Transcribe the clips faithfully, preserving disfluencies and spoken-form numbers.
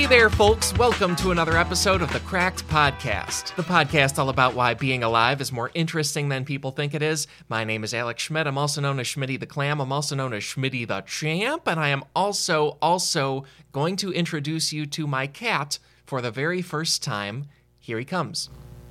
there, folks. Welcome to another episode of the Cracked Podcast, the podcast all about why being alive is more interesting than people think it is. My name is Alex Schmidt. I'm also known as Schmitty the Clam. I'm also known as Schmitty the Champ, and I am also, also going to introduce you to my cat for the very first time. Here he comes.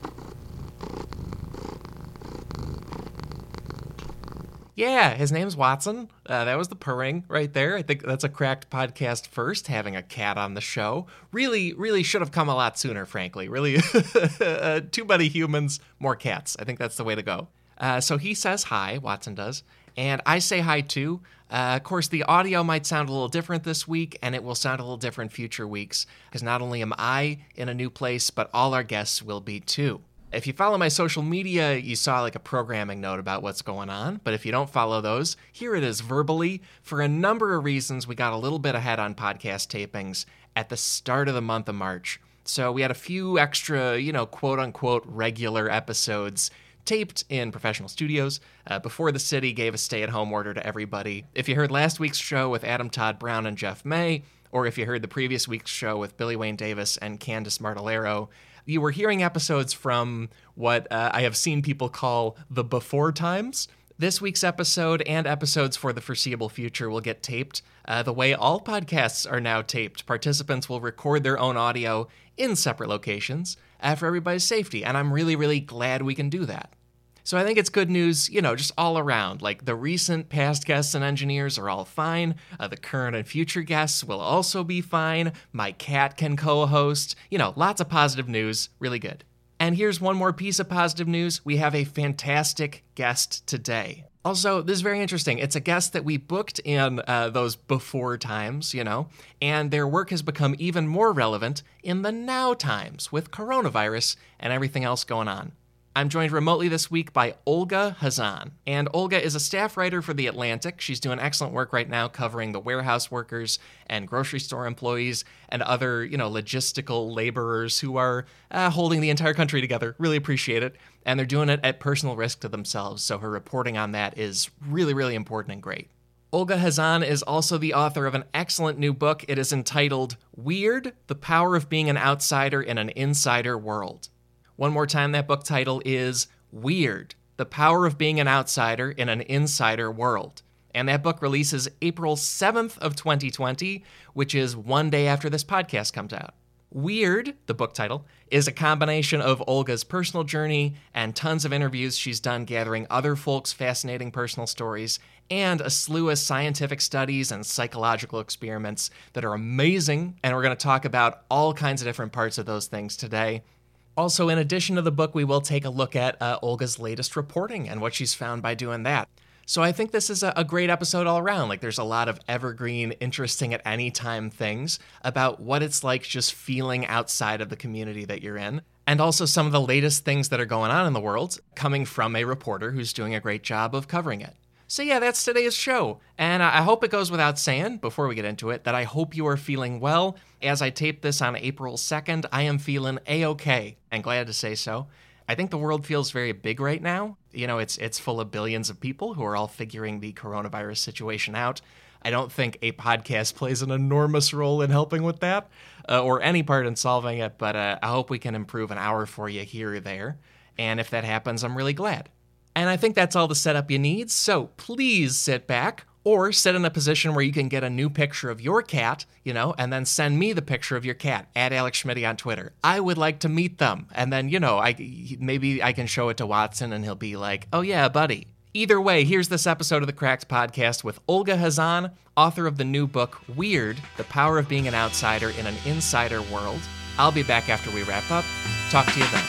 Yeah, his name's Watson. Uh, that was the purring right there. I think that's a Cracked Podcast first, having a cat on the show. Really, really should have come a lot sooner, frankly. Really, uh, too many humans, more cats. I think that's the way to go. Uh, so he says hi, Watson does, and I say hi too. Uh, of course, the audio might sound a little different this week, and it will sound a little different future weeks, because not only am I in a new place, but all our guests will be too. If you follow my social media, you saw like a programming note about what's going on. But if you don't follow those, here it is verbally. For a number of reasons, we got a little bit ahead on podcast tapings at the start of the month of March. So we had a few extra, you know, quote unquote regular episodes taped in professional studios uh, before the city gave a stay-at-home order to everybody. If you heard last week's show with Adam Todd Brown and Jeff May, or if you heard the previous week's show with Billy Wayne Davis and Candace Martellero, you were hearing episodes from what uh, I have seen people call the before times. This week's episode and episodes for the foreseeable future will get taped uh, the way all podcasts are now taped. Participants will record their own audio in separate locations uh, for everybody's safety, and I'm really, really glad we can do that. So I think it's good news, you know, just all around. Like, the recent past guests and engineers are all fine. Uh, the current and future guests will also be fine. My cat can co-host. You know, lots of positive news. Really good. And here's one more piece of positive news. We have a fantastic guest today. Also, this is very interesting. It's a guest that we booked in uh, those before times, you know, and their work has become even more relevant in the now times with coronavirus and everything else going on. I'm joined remotely this week by Olga Khazan. And Olga is a staff writer for The Atlantic. She's doing excellent work right now covering the warehouse workers and grocery store employees and other, you know, logistical laborers who are uh, holding the entire country together. Really appreciate it. And they're doing it at personal risk to themselves. So her reporting on that is really, really important and great. Olga Khazan is also the author of an excellent new book. It is entitled Weird: The Power of Being an Outsider in an Insider World. One more time, that book title is Weird: The Power of Being an Outsider in an Insider World. And that book releases April seventh of twenty twenty, which is one day after this podcast comes out. Weird, the book title, is a combination of Olga's personal journey and tons of interviews she's done gathering other folks' fascinating personal stories, and a slew of scientific studies and psychological experiments that are amazing, and we're going to talk about all kinds of different parts of those things today. Also, in addition to the book, we will take a look at uh, Olga's latest reporting and what she's found by doing that. So I think this is a, a great episode all around. Like, there's a lot of evergreen, interesting at any time things about what it's like just feeling outside of the community that you're in. And also some of the latest things that are going on in the world coming from a reporter who's doing a great job of covering it. So yeah, that's today's show. And I hope it goes without saying, before we get into it, that I hope you are feeling well. As I tape this on April second, I am feeling A-okay, and glad to say so. I think the world feels very big right now. You know, it's it's full of billions of people who are all figuring the coronavirus situation out. I don't think a podcast plays an enormous role in helping with that, uh, or any part in solving it, but uh, I hope we can improve an hour for you here or there. And if that happens, I'm really glad. And I think that's all the setup you need, so please sit back or sit in a position where you can get a new picture of your cat, you know, and then send me the picture of your cat, at Alex Schmitty on Twitter. I would like to meet them. And then, you know, I maybe I can show it to Watson and he'll be like, oh yeah, buddy. Either way, here's this episode of the Cracked Podcast with Olga Khazan, author of the new book, Weird: The Power of Being an Outsider in an Insider World. I'll be back after we wrap up. Talk to you then.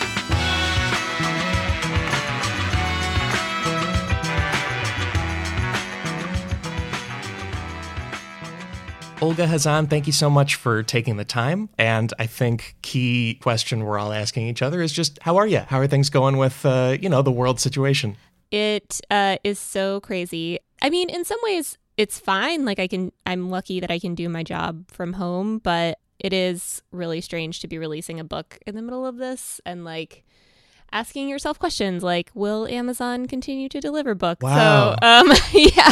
Olga Khazan, thank you so much for taking the time. And I think key question we're all asking each other is just, how are you? How are things going with, uh, you know, the world situation? It uh, is so crazy. I mean, in some ways, it's fine. Like, I can, I'm lucky that I can do my job from home, but it is really strange to be releasing a book in the middle of this. And like, asking yourself questions like, will Amazon continue to deliver books? Wow. So, um, yeah,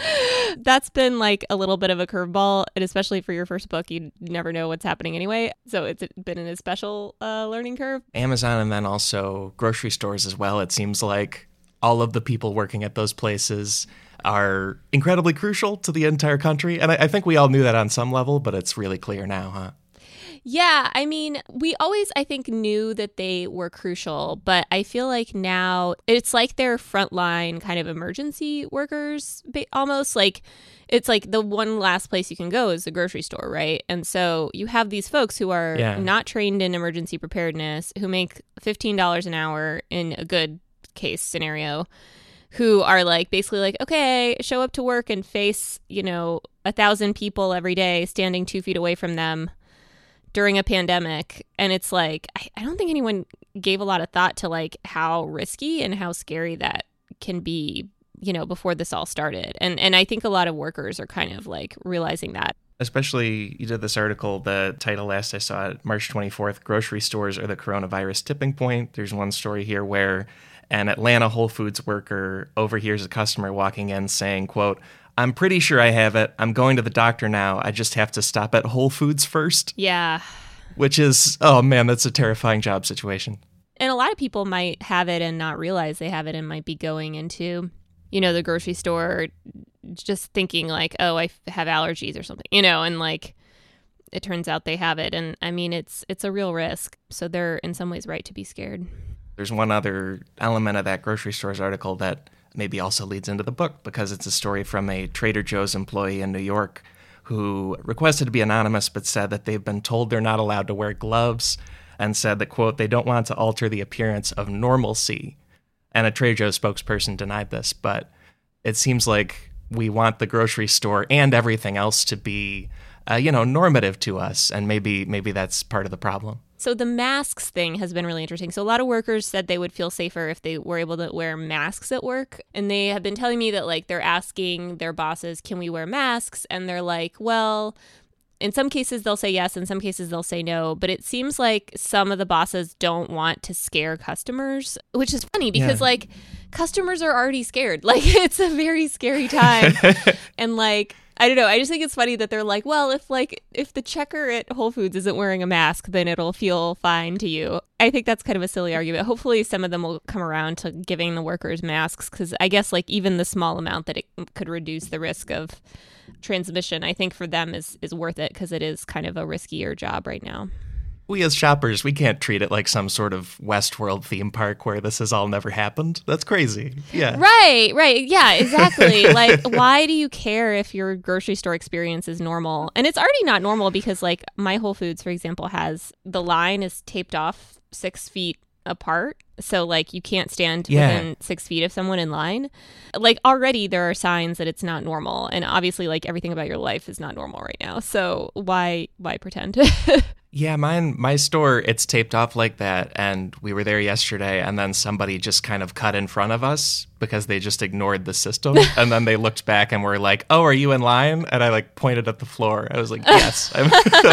that's been like a little bit of a curveball. And especially for your first book, you never know what's happening anyway. So it's been an special uh, learning curve. Amazon and then also grocery stores as well. It seems like all of the people working at those places are incredibly crucial to the entire country. And I, I think we all knew that on some level, but it's really clear now, huh? Yeah, I mean, we always, I think, knew that they were crucial, but I feel like now it's like they're frontline kind of emergency workers, almost like it's like the one last place you can go is the grocery store, right? And so you have these folks who are yeah. not trained in emergency preparedness, who make fifteen dollars an hour in a good case scenario, who are like basically like, okay, show up to work and face, you know, a thousand people every day standing two feet away from them during a pandemic. And it's like, I, I don't think anyone gave a lot of thought to like how risky and how scary that can be, you know, before this all started. And and I think a lot of workers are kind of like realizing that. Especially, you did this article, the title last I saw it, March twenty-fourth, Grocery Stores Are the Coronavirus Tipping Point. There's one story here where an Atlanta Whole Foods worker overhears a customer walking in saying, quote, I'm pretty sure I have it. I'm going to the doctor now. I just have to stop at Whole Foods first. Yeah. Which is, oh man, that's a terrifying job situation. And a lot of people might have it and not realize they have it and might be going into, you know, the grocery store just thinking like, oh, I have allergies or something, you know, and like it turns out they have it. And I mean, it's it's a real risk. So they're in some ways right to be scared. There's one other element of that grocery store's article that maybe also leads into the book, because it's a story from a Trader Joe's employee in New York who requested to be anonymous but said that they've been told they're not allowed to wear gloves, and said that, quote, they don't want to alter the appearance of normalcy. And a Trader Joe's spokesperson denied this, but it seems like we want the grocery store and everything else to be, uh, you know, normative to us, and maybe maybe that's part of the problem. So the masks thing has been really interesting. So a lot of workers said they would feel safer if they were able to wear masks at work. And they have been telling me that like they're asking their bosses, can we wear masks? And they're like, well, in some cases they'll say yes, in some cases they'll say no. But it seems like some of the bosses don't want to scare customers, which is funny because yeah. like customers are already scared. Like it's a very scary time. And like, I don't know. I just think it's funny that they're like, well, if like if the checker at Whole Foods isn't wearing a mask, then it'll feel fine to you. I think that's kind of a silly argument. Hopefully some of them will come around to giving the workers masks, because I guess like even the small amount that it could reduce the risk of transmission, I think for them is, is worth it, because it is kind of a riskier job right now. We as shoppers, we can't treat it like some sort of Westworld theme park where this has all never happened. That's crazy. Yeah. Right, right. Yeah, exactly. Like, why do you care if your grocery store experience is normal? And it's already not normal because, like, my Whole Foods, for example, has the line is taped off six feet apart. So, like, you can't stand yeah. within six feet of someone in line. Like, already there are signs that it's not normal. And obviously, like, everything about your life is not normal right now. So why why pretend? Yeah, mine, my store, it's taped off like that, and we were there yesterday, and then somebody just kind of cut in front of us because they just ignored the system, and then they looked back and were like, oh, are you in line? And I, like, pointed at the floor. I was like, yes, I'm,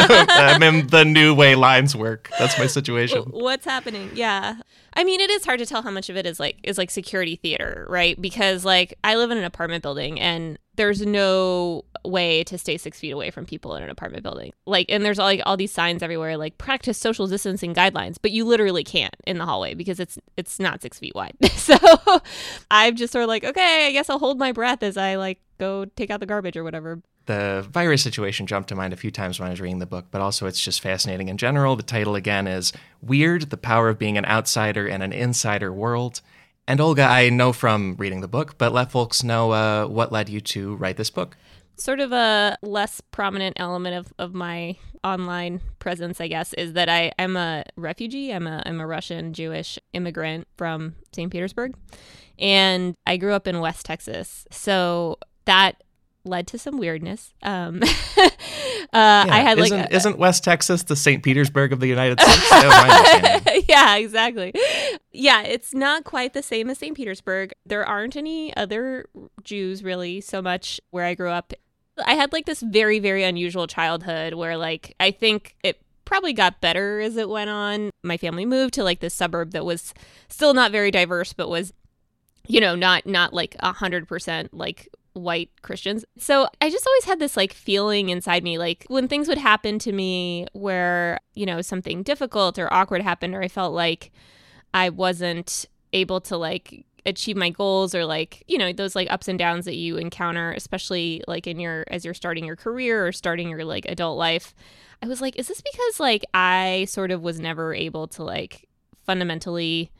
I'm in the new way lines work. That's my situation. What's happening? Yeah. I mean, it is hard to tell how much of it is, like, is like security theater, right? Because, like, I live in an apartment building, and there's no way to stay six feet away from people in an apartment building. Like, and there's all, like all these signs everywhere, like practice social distancing guidelines, but you literally can't in the hallway because it's it's not six feet wide. So I'm just sort of like, okay, I guess I'll hold my breath as I like go take out the garbage or whatever. The virus situation jumped to mind a few times when I was reading the book, but also it's just fascinating in general. The title again is Weird, the Power of Being an Outsider in an Insider World. And Olga, I know from reading the book, but let folks know uh, what led you to write this book. Sort of a less prominent element of, of my online presence, I guess, is that I, I'm a refugee. I'm a, I'm a Russian Jewish immigrant from Saint Petersburg. And I grew up in West Texas. So that led to some weirdness. Um, uh, yeah, I had isn't, like a, isn't West Texas the Saint Petersburg of the United States? That was my understanding. Yeah, exactly. Yeah, it's not quite the same as Saint Petersburg. There aren't any other Jews really so much where I grew up. I had like this very, very unusual childhood where like I think it probably got better as it went on. My family moved to like this suburb that was still not very diverse, but was, you know, not not like a hundred percent like white Christians. So I just always had this like feeling inside me, like when things would happen to me where, you know, something difficult or awkward happened, or I felt like I wasn't able to like achieve my goals, or like, you know, those like ups and downs that you encounter, especially like in your, as you're starting your career or starting your like adult life. I was like, is this because like I sort of was never able to like fundamentally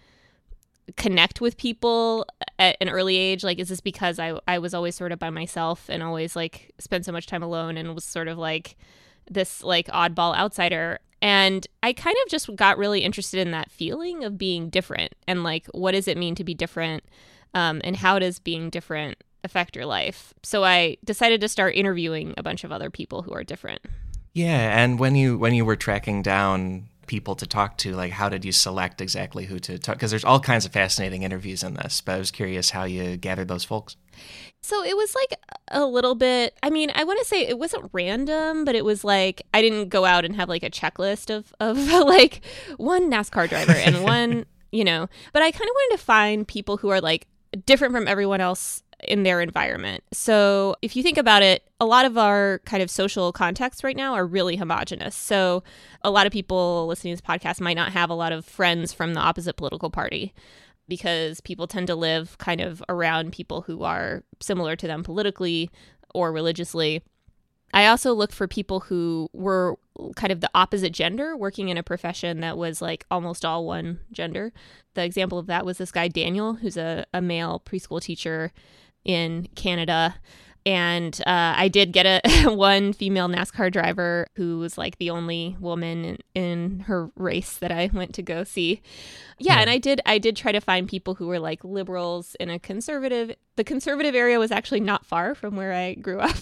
connect with people at an early age? Like, is this because I, I was always sort of by myself and always like spent so much time alone and was sort of like this like oddball outsider? And I kind of just got really interested in that feeling of being different and like, what does it mean to be different? Um, and how does being different affect your life? So I decided to start interviewing a bunch of other people who are different. Yeah, and when you when you were tracking down people to talk to, like, how did you select exactly who to talk? Because there's all kinds of fascinating interviews in this, but I was curious how you gathered those folks. So it was like a little bit, I mean, I want to say it wasn't random, but it was like, I didn't go out and have like a checklist of, of like one NASCAR driver and one, you know, but I kind of wanted to find people who are like different from everyone else in their environment. So if you think about it, a lot of our kind of social contexts right now are really homogenous. So a lot of people listening to this podcast might not have a lot of friends from the opposite political party, because people tend to live kind of around people who are similar to them politically or religiously. I also looked for people who were kind of the opposite gender, working in a profession that was like almost all one gender. The example of that was this guy, Daniel, who's a, a male preschool teacher in Canada. And uh, I did get a one female NASCAR driver who was like the only woman in, in her race that I went to go see. Yeah, yeah, and I did I did try to find people who were like liberals in a conservative. The conservative area was actually not far from where I grew up.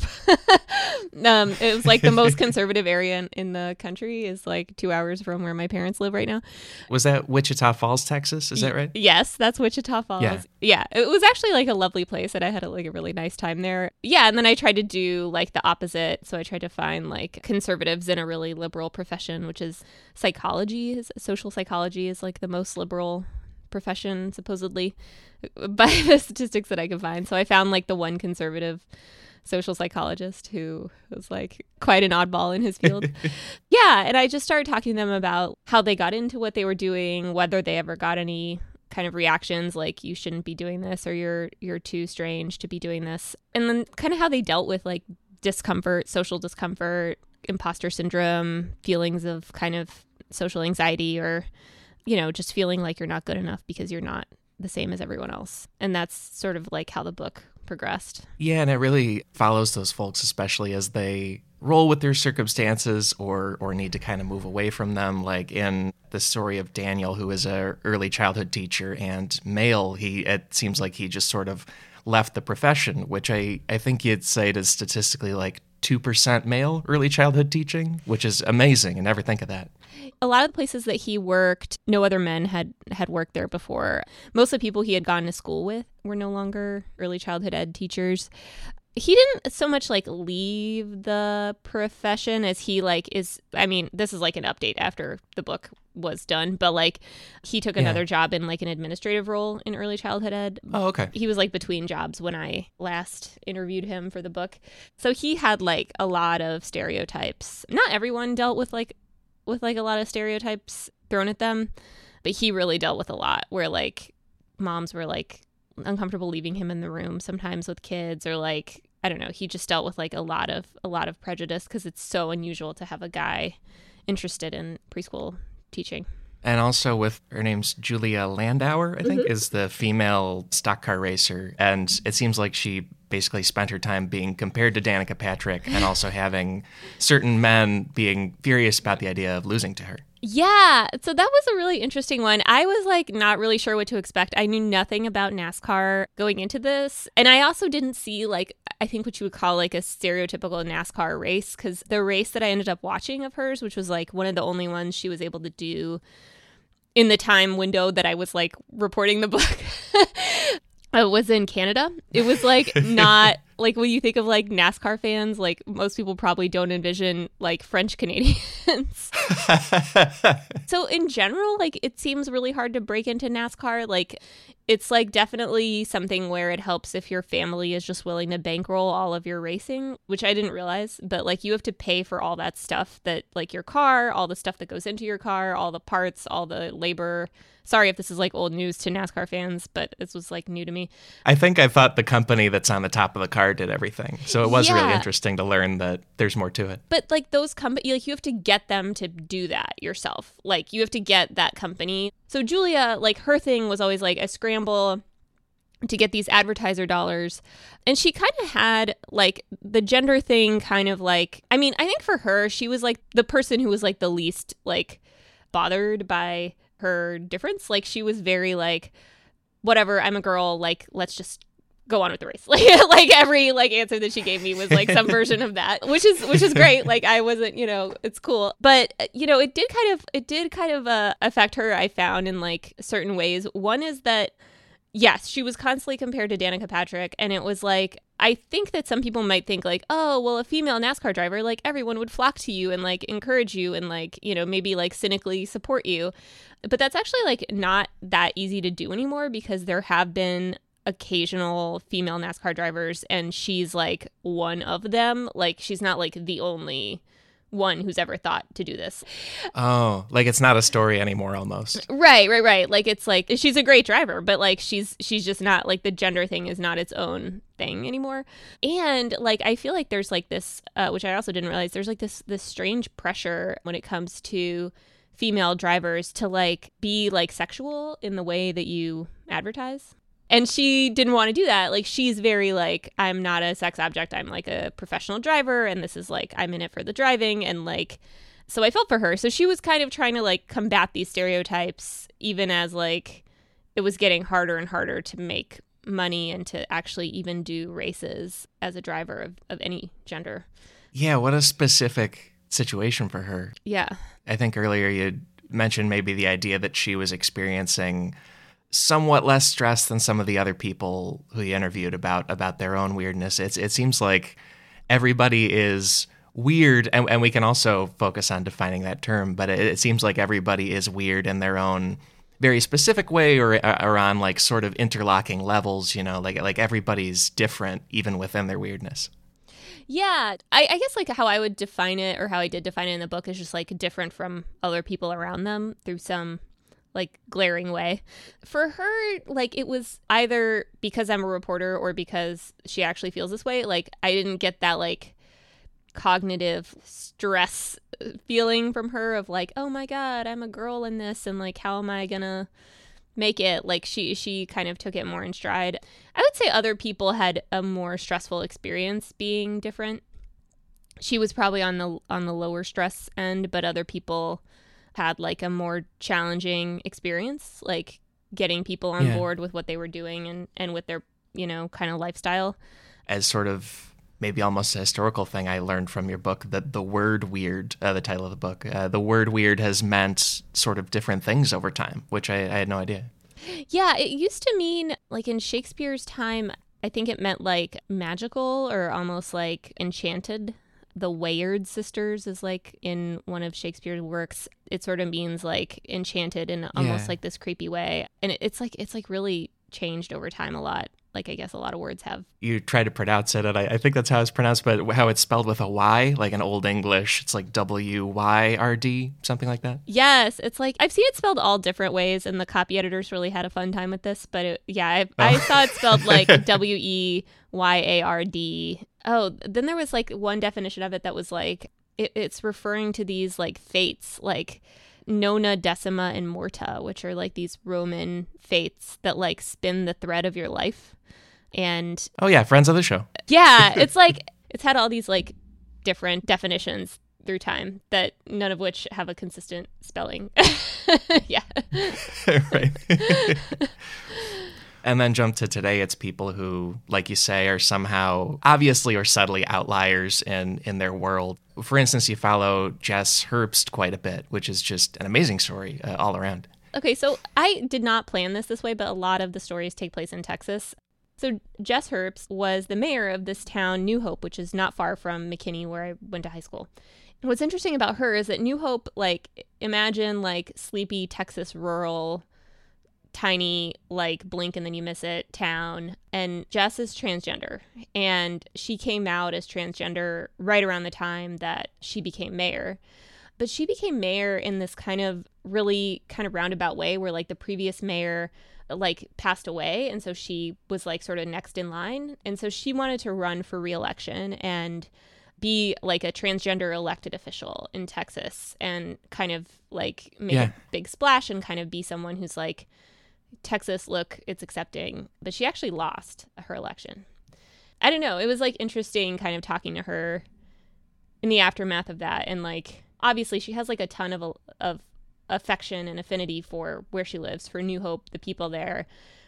um, it was like the most conservative area in, in the country is like two hours from where my parents live right now. Was that Wichita Falls, Texas? Is that right? Yes, that's Wichita Falls. Yeah, yeah, it was actually like a lovely place, and I had a, like a really nice time there. Yeah, and then I tried to do like the opposite. So I tried to find like conservatives in a really liberal profession, which is psychology. Is social psychology is like the most liberal profession, supposedly, by the statistics that I could find. So I found like the one conservative social psychologist who was like quite an oddball in his field. Yeah, and I just started talking to them about how they got into what they were doing, whether they ever got any kind of reactions like you shouldn't be doing this, or you're you're too strange to be doing this, and then kind of how they dealt with like discomfort, social discomfort, imposter syndrome, feelings of kind of social anxiety, or you know, just feeling like you're not good enough because you're not the same as everyone else. And that's sort of like how the book progressed. Yeah, and it really follows those folks, especially as they roll with their circumstances or or need to kind of move away from them. Like in the story of Daniel, who is a early childhood teacher and male, he it seems like he just sort of left the profession, which I, I think you'd say is statistically like two percent male early childhood teaching, which is amazing. I never think of that. A lot of the places that he worked, no other men had, had worked there before. Most of the people he had gone to school with were no longer early childhood ed teachers. He didn't so much like leave the profession as he like is, I mean, this is like an update after the book was done, but like he took another yeah. job in like an administrative role in early childhood ed. Oh, okay. He was like between jobs when I last interviewed him for the book. So he had like a lot of stereotypes. Not everyone dealt with like with like a lot of stereotypes thrown at them, but he really dealt with a lot where like moms were like uncomfortable leaving him in the room sometimes with kids, or like, I don't know, he just dealt with like a lot of a lot of prejudice because it's so unusual to have a guy interested in preschool teaching. And also with, her name's Julia Landauer, I think, mm-hmm. is the female stock car racer. And it seems like she basically spent her time being compared to Danica Patrick and also having certain men being furious about the idea of losing to her. Yeah. So that was a really interesting one. I was like not really sure what to expect. I knew nothing about NASCAR going into this. And I also didn't see like, I think what you would call like a stereotypical NASCAR race, because the race that I ended up watching of hers, which was like one of the only ones she was able to do in the time window that I was like reporting the book, uh, was in Canada. It was like not like when you think of like NASCAR fans, like most people probably don't envision like French Canadians. So in general, like it seems really hard to break into NASCAR. Like it's like definitely something where it helps if your family is just willing to bankroll all of your racing, which I didn't realize. But like you have to pay for all that stuff, that like your car, all the stuff that goes into your car, all the parts, all the labor. Sorry if this is like old news to NASCAR fans, but this was like new to me. I think I thought the company that's on the top of the car did everything. So it was Yeah. really interesting to learn that there's more to it. But like those companies, like you have to get them to do that yourself. Like you have to get that company. So Julia, like her thing was always like a scramble to get these advertiser dollars. And she kind of had like the gender thing kind of like, I mean, I think for her, she was like the person who was like the least like bothered by her difference. Like she was very like, whatever, I'm a girl, like let's just go on with the race. Like like every like answer that she gave me was like some version of that, which is which is great. Like I wasn't, you know, it's cool. But you know, it did kind of it did kind of uh, affect her, I found, in like certain ways. One is that yes, she was constantly compared to Danica Patrick, and it was like, I think that some people might think like, oh, well, a female NASCAR driver, like everyone would flock to you and like encourage you and like, you know, maybe like cynically support you. But that's actually like not that easy to do anymore, because there have been occasional female NASCAR drivers and she's like one of them. Like she's not like the only one who's ever thought to do this. Oh, like it's not a story anymore almost. Right, right, right. Like it's like she's a great driver, but like she's she's just not like the gender thing is not its own thing anymore. And like I feel like there's like this, uh, which I also didn't realize, there's like this this strange pressure when it comes to female drivers to like be like sexual in the way that you advertise. And she didn't want to do that. Like, she's very like, I'm not a sex object. I'm like a professional driver. And this is like, I'm in it for the driving. And like, so I felt for her. So she was kind of trying to like combat these stereotypes, even as like it was getting harder and harder to make money and to actually even do races as a driver of, of any gender. Yeah, what a specific situation for her. Yeah. I think earlier you mentioned maybe the idea that she was experiencing somewhat less stress than some of the other people who you interviewed about about their own weirdness. It's it seems like everybody is weird, and, and we can also focus on defining that term, but it, it seems like everybody is weird in their own very specific way, or, or on like sort of interlocking levels, you know, like like everybody's different even within their weirdness. Yeah, I, I guess like how I would define it, or how I did define it in the book, is just like different from other people around them through some like glaring way. For her, like it was either because I'm a reporter or because she actually feels this way. Like I didn't get that like cognitive stress feeling from her of like, oh my God, I'm a girl in this, and like how am I gonna make it? Like she she kind of took it more in stride. I would say other people had a more stressful experience being different. She was probably on the on the lower stress end, but other people had like a more challenging experience, like getting people on yeah. board with what they were doing and, and with their, you know, kind of lifestyle. As sort of maybe almost a historical thing, I learned from your book that the word weird, uh, the title of the book, uh, the word weird has meant sort of different things over time, which I, I had no idea. Yeah, it used to mean like in Shakespeare's time, I think it meant like magical or almost like enchanted. The Wayard sisters is like in one of Shakespeare's works. It sort of means like enchanted in almost Yeah. like this creepy way. And it, it's like it's like really changed over time a lot. Like I guess a lot of words have. You try to pronounce it, and I, I think that's how it's pronounced, but how it's spelled with a Y, like in Old English, it's like W Y R D, something like that. Yes, it's like I've seen it spelled all different ways, and the copy editors really had a fun time with this. But it, yeah, I, I Oh. saw it spelled like W E Y A R D. Oh, then there was like one definition of it that was like it, it's referring to these like fates, like nona, decima, and morta, which are like these Roman fates that like spin the thread of your life. And Oh yeah, friends of the show. yeah, it's like it's had all these like different definitions through time that none of which have a consistent spelling. Yeah. Right. And then jump to today, it's people who, like you say, are somehow obviously or subtly outliers in, in their world. For instance, you follow Jess Herbst quite a bit, which is just an amazing story uh, all around. Okay, so I did not plan this this way, but a lot of the stories take place in Texas. So Jess Herbst was the mayor of this town, New Hope, which is not far from McKinney, where I went to high school. And what's interesting about her is that New Hope, like, imagine like sleepy Texas rural, tiny, like blink and then you miss it town. And Jess is transgender, and she came out as transgender right around the time that she became mayor. But she became mayor in this kind of really kind of roundabout way where like the previous mayor like passed away. And so she was like sort of next in line. And so she wanted to run for re-election and be like a transgender elected official in Texas and kind of like make yeah. a big splash and kind of be someone who's like, Texas, look, it's accepting. But she actually lost her election. I don't know. It was like interesting kind of talking to her in the aftermath of that. And like, obviously she has like a ton of of affection and affinity for where she lives, for New Hope, the people there.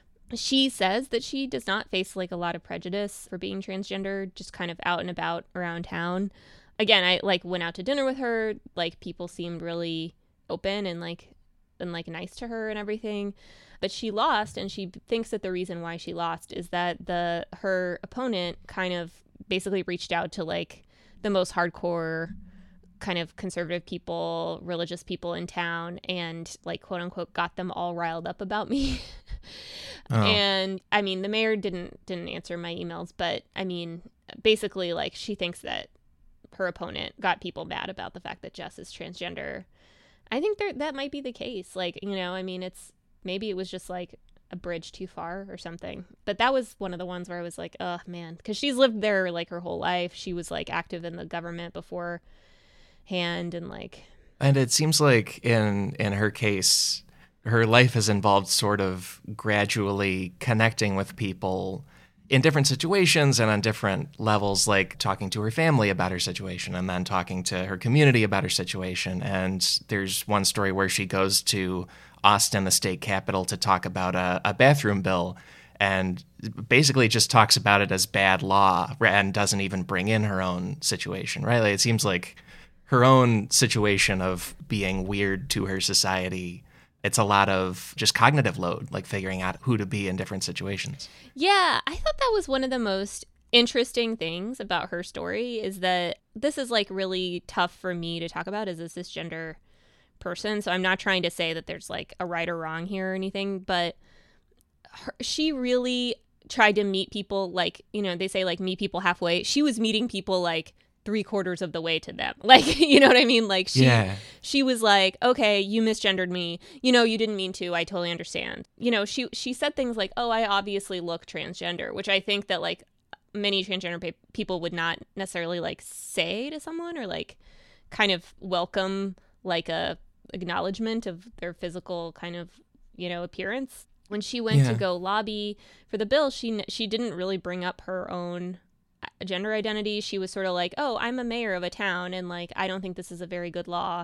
She says that she does not face like a lot of prejudice for being transgender, just kind of out and about around town. Again, I like went out to dinner with her. Like people seemed really open and like and like nice to her and everything. But she lost, and she thinks that the reason why she lost is that the her opponent kind of basically reached out to like the most hardcore kind of conservative people, religious people in town, and like quote unquote got them all riled up about me. Oh. And I mean, the mayor didn't didn't answer my emails, but I mean, basically like she thinks that her opponent got people mad about the fact that Jess is transgender. I think there that might be the case. Like, you know, I mean, it's maybe it was just like a bridge too far or something. But that was one of the ones where I was like, oh man, because she's lived there like her whole life. She was like active in the government before hand and like. And it seems like in in her case, her life has involved sort of gradually connecting with people in different situations and on different levels, like talking to her family about her situation and then talking to her community about her situation. And there's one story where she goes to Austin, the state capital, to talk about a, a bathroom bill and basically just talks about it as bad law and doesn't even bring in her own situation, right? Like, it seems like her own situation of being weird to her society, it's a lot of just cognitive load, like figuring out who to be in different situations. Yeah, I thought that was one of the most interesting things about her story is that this is like really tough for me to talk about as a cisgender person. So I'm not trying to say that there's like a right or wrong here or anything, but her, she really tried to meet people like, you know, they say like meet people halfway. She was meeting people like three quarters of the way to them. Like, you know what I mean? Like she, yeah. she was like, okay, you misgendered me. You know, you didn't mean to. I totally understand. You know, she, she said things like, oh, I obviously look transgender, which I think that like many transgender pe- people would not necessarily like say to someone or like kind of welcome like a acknowledgement of their physical kind of, you know, appearance. When she went yeah. to go lobby for the bill, she she didn't really bring up her own gender identity. She was sort of like, oh, I'm a mayor of a town and like I don't think this is a very good law.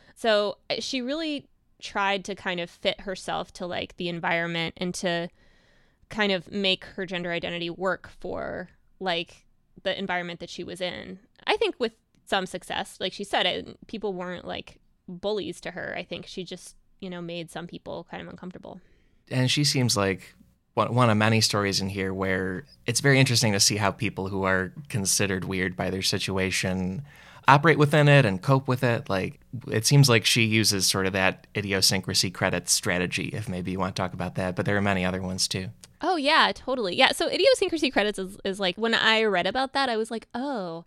So she really tried to kind of fit herself to like the environment and to kind of make her gender identity work for like the environment that she was in. I think with some success. Like she said, it, people weren't like bullies to her. I think she just, you know, made some people kind of uncomfortable. And she seems like one of many stories in here where it's very interesting to see how people who are considered weird by their situation operate within it and cope with it. Like, it seems like she uses sort of that idiosyncrasy credits strategy, if maybe you want to talk about that, but there are many other ones too. Oh, yeah, totally. Yeah, so idiosyncrasy credits is, is like, when I read about that, I was like, oh.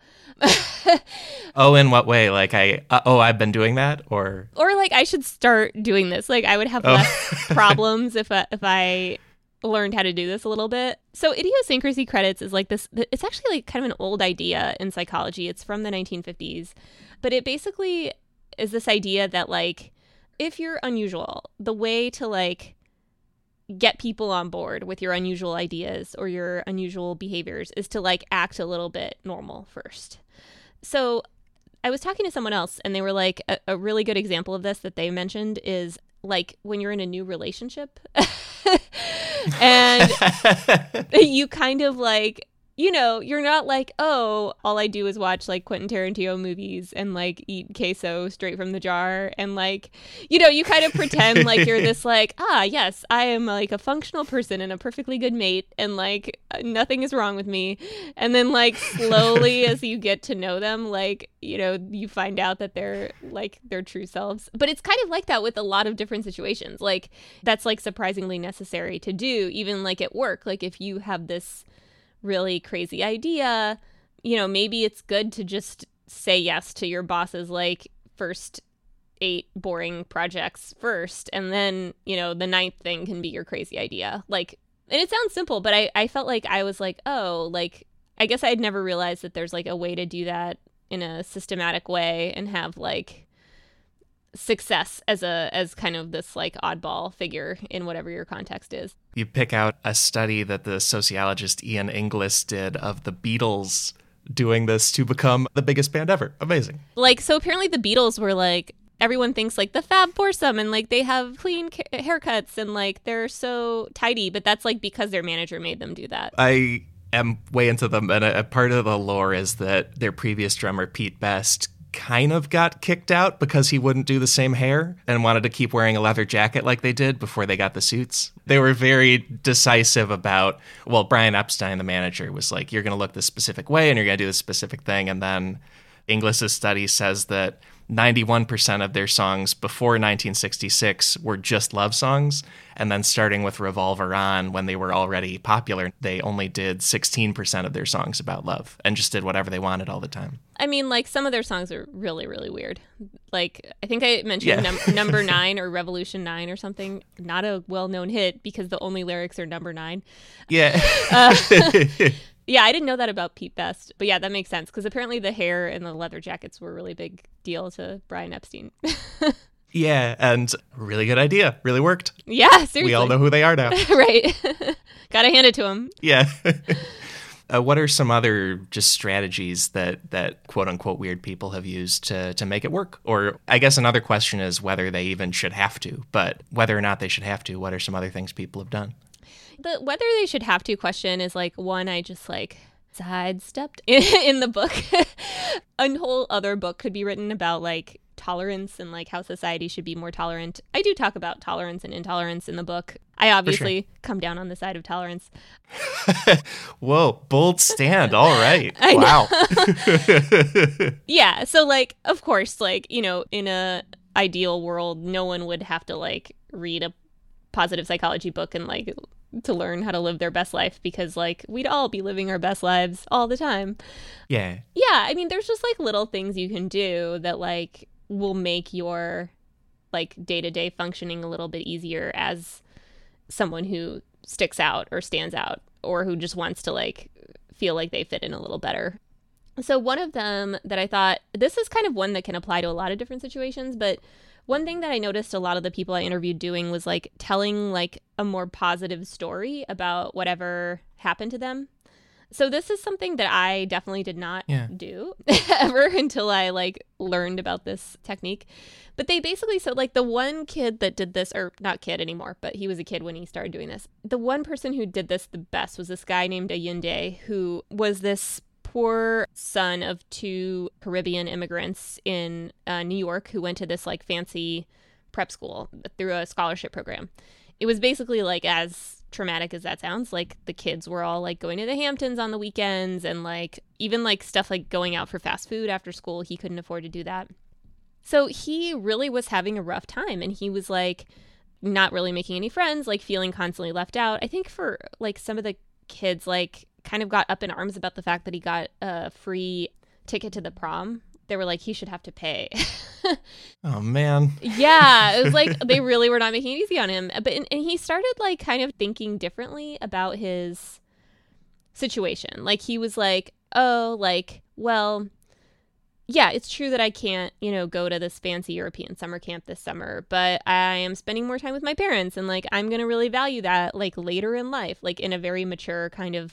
Oh, in what way? Like, I, uh, oh, I've been doing that? Or or like, I should start doing this. Like, I would have oh. less problems if I, if I learned how to do this a little bit. So idiosyncrasy credits is like this, it's actually like kind of an old idea in psychology. It's from the nineteen fifties, but it basically is this idea that like, if you're unusual, the way to like get people on board with your unusual ideas or your unusual behaviors is to like act a little bit normal first. So I was talking to someone else and they were like, a, a really good example of this that they mentioned is like when you're in a new relationship and you kind of like you know, you're not like, oh, all I do is watch like Quentin Tarantino movies and like eat queso straight from the jar. And like, you know, you kind of pretend like you're this like, ah, yes, I am like a functional person and a perfectly good mate. And like nothing is wrong with me. And then like slowly as you get to know them, like, you know, you find out that they're like their true selves. But it's kind of like that with a lot of different situations. Like that's like surprisingly necessary to do, even like at work. Like if you have this really crazy idea, you know, maybe it's good to just say yes to your boss's like first eight boring projects first, and then, you know, the ninth thing can be your crazy idea. Like, and it sounds simple, but I, I felt like I was like, oh, like, I guess I had never realized that there's like a way to do that in a systematic way and have like success as a as kind of this like oddball figure in whatever your context is. You pick out a study that the sociologist Ian Inglis did of the Beatles doing this to become the biggest band ever. Amazing. Like, so apparently the Beatles were like, everyone thinks like the Fab Foursome and like they have clean ca- haircuts and like they're so tidy, but that's like because their manager made them do that. I am way into them, and a, a part of the lore is that their previous drummer Pete Best kind of got kicked out because he wouldn't do the same hair and wanted to keep wearing a leather jacket like they did before they got the suits. They were very decisive about, well, Brian Epstein, the manager, was like, you're going to look this specific way and you're going to do this specific thing. And then Inglis's study says that ninety-one percent of their songs before nineteen sixty-six were just love songs. And then starting with Revolver On, when they were already popular, they only did sixteen percent of their songs about love and just did whatever they wanted all the time. I mean, like, some of their songs are really, really weird. Like, I think I mentioned yeah. num- Number Nine or Revolution Nine or something. Not a well-known hit because the only lyrics are number nine. Yeah. uh, yeah, I didn't know that about Pete Best. But yeah, that makes sense because apparently the hair and the leather jackets were a really big deal to Brian Epstein. Yeah, and really good idea. Really worked. Yeah, seriously. We all know who they are now. Right. Gotta hand it to him. Yeah. Uh, what are some other just strategies that, that quote-unquote weird people have used to, to make it work? Or I guess another question is whether they even should have to. But whether or not they should have to, what are some other things people have done? The whether they should have to question is like one I just like sidestepped in, in the book. A whole other book could be written about like tolerance and like how society should be more tolerant. I do talk about tolerance and intolerance in the book. I obviously sure. come down on the side of tolerance. Whoa, bold stand. All right. Wow. Yeah. So like, of course, like, you know, in a ideal world, no one would have to like read a positive psychology book and like to learn how to live their best life because like we'd all be living our best lives all the time. Yeah. Yeah. I mean, there's just like little things you can do that like will make your like day-to-day functioning a little bit easier as someone who sticks out or stands out or who just wants to like feel like they fit in a little better. So one of them that I thought, this is kind of one that can apply to a lot of different situations, but one thing that I noticed a lot of the people I interviewed doing was like telling like a more positive story about whatever happened to them. So this is something that I definitely did not yeah. do ever until I like learned about this technique. But they basically, so like the one kid that did this, or not kid anymore, but he was a kid when he started doing this. The one person who did this the best was this guy named Ayinde, who was this poor son of two Caribbean immigrants in uh, New York who went to this like fancy prep school through a scholarship program. It was basically like as traumatic as that sounds, like the kids were all like going to the Hamptons on the weekends and like even like stuff like going out for fast food after school. He couldn't afford to do that. So he really was having a rough time and he was like not really making any friends, like feeling constantly left out. I think for like some of the kids like kind of got up in arms about the fact that he got a free ticket to the prom. They were like, he should have to pay. Oh, man. Yeah, it was like they really were not making it easy on him. But and, and he started like kind of thinking differently about his situation. Like he was like, oh, like, well, yeah, it's true that I can't, you know, go to this fancy European summer camp this summer, but I am spending more time with my parents and like I'm going to really value that like later in life, like in a very mature kind of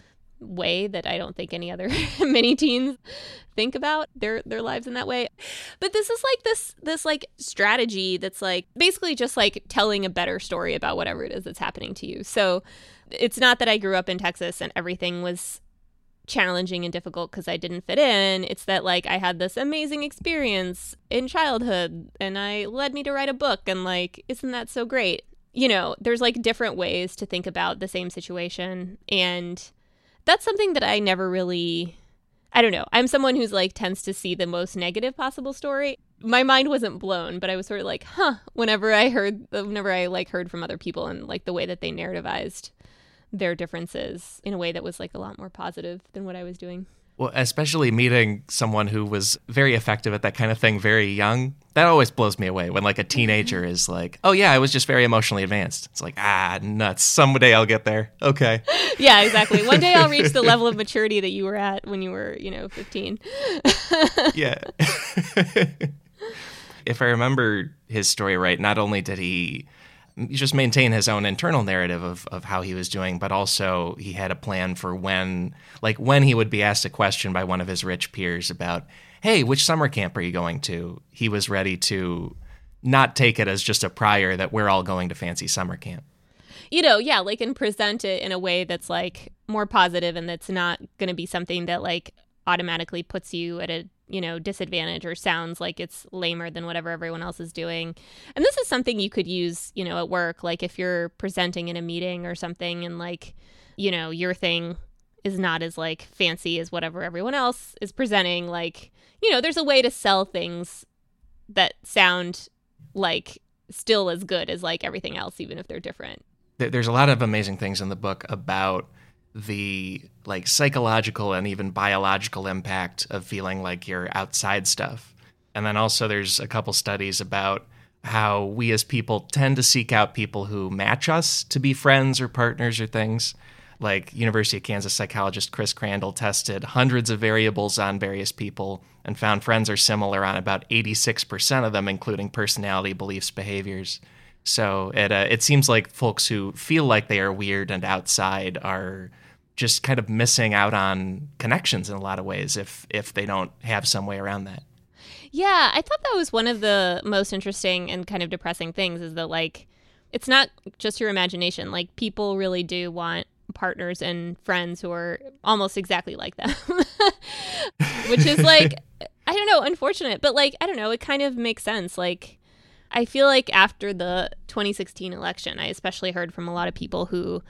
way that I don't think any other many teens think about their their lives in that way. But this is like this this like strategy that's like basically just like telling a better story about whatever it is that's happening to you. So it's not that I grew up in Texas and everything was challenging and difficult because I didn't fit in. It's that like I had this amazing experience in childhood and I led me to write a book and like, isn't that so great? You know, there's like different ways to think about the same situation. And that's something that I never really, I don't know. I'm someone who's like tends to see the most negative possible story. My mind wasn't blown, but I was sort of like, huh, whenever I heard, whenever I like heard from other people and like the way that they narrativized their differences in a way that was like a lot more positive than what I was doing. Well, especially meeting someone who was very effective at that kind of thing very young, that always blows me away when like a teenager is like, oh yeah, I was just very emotionally advanced. It's like, ah, nuts. Someday I'll get there. Okay. Yeah, exactly. One day I'll reach the level of maturity that you were at when you were, you know, fifteen. Yeah. If I remember his story right, not only did he just maintain his own internal narrative of, of how he was doing, but also he had a plan for when, like when he would be asked a question by one of his rich peers about, hey, which summer camp are you going to? He was ready to not take it as just a prior that we're all going to fancy summer camp. You know, yeah, like and present it in a way that's like more positive and that's not going to be something that like automatically puts you at a, you know, disadvantage or sounds like it's lamer than whatever everyone else is doing. And this is something you could use, you know, at work, like if you're presenting in a meeting or something and like, you know, your thing is not as like fancy as whatever everyone else is presenting. Like, you know, there's a way to sell things that sound like still as good as like everything else, even if they're different. There's a lot of amazing things in the book about the like psychological and even biological impact of feeling like you're outside stuff. And then also there's a couple studies about how we as people tend to seek out people who match us to be friends or partners or things. Like University of Kansas psychologist Chris Crandall tested hundreds of variables on various people and found friends are similar on about eighty-six percent of them, including personality, beliefs, behaviors. So it uh, it seems like folks who feel like they are weird and outside are just kind of missing out on connections in a lot of ways if if they don't have some way around that. Yeah, I thought that was one of the most interesting and kind of depressing things is that, like, it's not just your imagination. Like, people really do want partners and friends who are almost exactly like them, which is, like, I don't know, unfortunate. But, like, I don't know, it kind of makes sense. Like, I feel like after the twenty sixteen election, I especially heard from a lot of people who,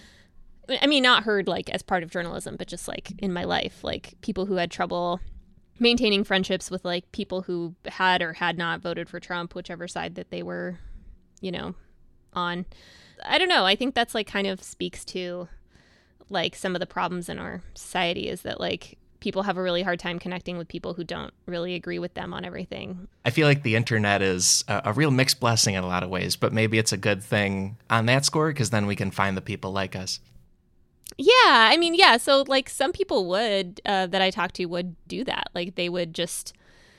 I mean, not heard like as part of journalism, but just like in my life, like people who had trouble maintaining friendships with like people who had or had not voted for Trump, whichever side that they were, you know, on. I don't know. I think that's like kind of speaks to like some of the problems in our society is that like people have a really hard time connecting with people who don't really agree with them on everything. I feel like the internet is a, a real mixed blessing in a lot of ways, but maybe it's a good thing on that score because then we can find the people like us. Yeah, I mean, yeah. So like some people would uh, that I talked to would do that. Like they would just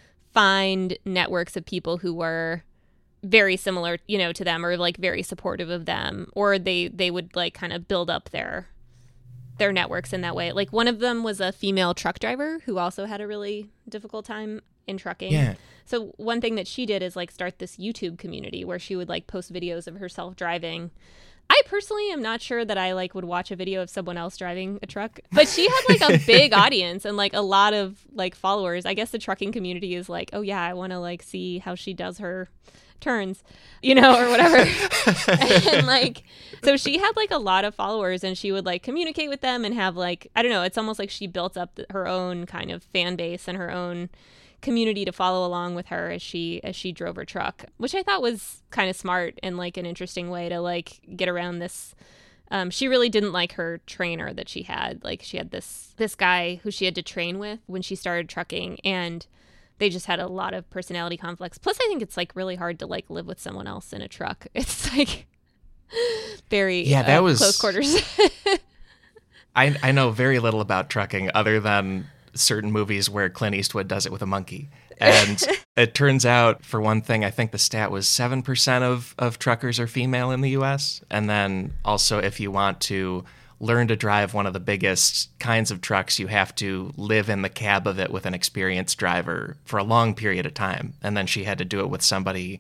find networks of people who were very similar, you know, to them or like very supportive of them, or they they would like kind of build up their their networks in that way. Like one of them was a female truck driver who also had a really difficult time in trucking. Yeah. So one thing that she did is like start this YouTube community where she would like post videos of herself driving. I personally am not sure that I like would watch a video of someone else driving a truck, but she had like a big audience and like a lot of like followers. I guess the trucking community is like, oh yeah, I want to like see how she does her turns, you know, or whatever. And like, so she had like a lot of followers and she would like communicate with them and have like, I don't know, it's almost like she built up her own kind of fan base and her own community to follow along with her as she as she drove her truck, which I thought was kind of smart and like an interesting way to like get around this. Um, she really didn't like her trainer that she had. Like she had this this guy who she had to train with when she started trucking, and they just had a lot of personality conflicts. Plus, I think it's like really hard to like live with someone else in a truck. It's like very yeah, that uh, was close quarters. I I know very little about trucking other than certain movies where Clint Eastwood does it with a monkey. And it turns out, for one thing, I think the stat was seven percent of, of truckers are female in the U S. And then also, if you want to learn to drive one of the biggest kinds of trucks, you have to live in the cab of it with an experienced driver for a long period of time. And then she had to do it with somebody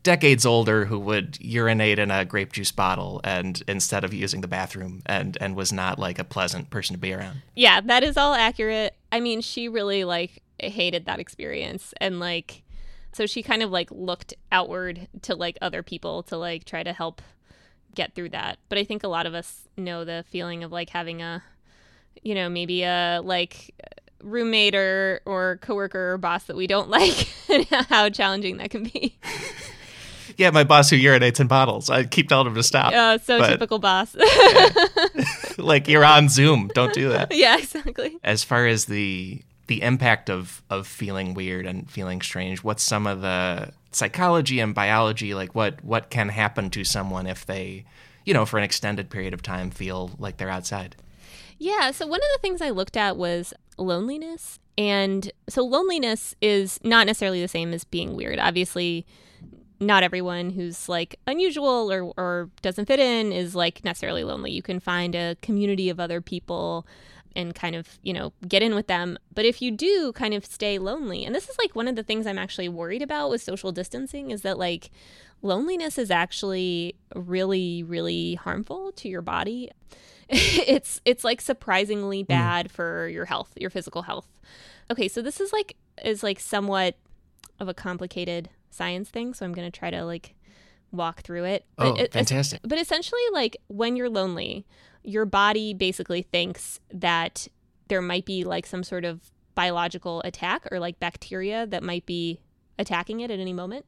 decades older who would urinate in a grape juice bottle and instead of using the bathroom and, and was not like a pleasant person to be around. Yeah, that is all accurate. I mean, she really like hated that experience. And like, so she kind of like looked outward to like other people to like try to help get through that. But I think a lot of us know the feeling of like having a, you know, maybe a like roommate or, or coworker or boss that we don't like and how challenging that can be. Yeah, my boss who urinates in bottles. I keep telling him to stop. Uh, so but, typical boss. Yeah. Like, you're on Zoom. Don't do that. Yeah, exactly. As far as the the impact of, of feeling weird and feeling strange, what's some of the psychology and biology, like what, what can happen to someone if they, you know, for an extended period of time feel like they're outside? Yeah, so one of the things I looked at was loneliness. And so loneliness is not necessarily the same as being weird. Obviously, not everyone who's like unusual or, or doesn't fit in is like necessarily lonely. You can find a community of other people and kind of, you know, get in with them. But if you do kind of stay lonely, and this is like one of the things I'm actually worried about with social distancing is that like loneliness is actually really, really harmful to your body. It's it's like surprisingly bad mm. for your health, your physical health. Okay, so this is like is like somewhat of a complicated science thing, so I'm going to try to like walk through it. Oh, but it, fantastic. But essentially, like when you're lonely, your body basically thinks that there might be like some sort of biological attack or like bacteria that might be attacking it at any moment.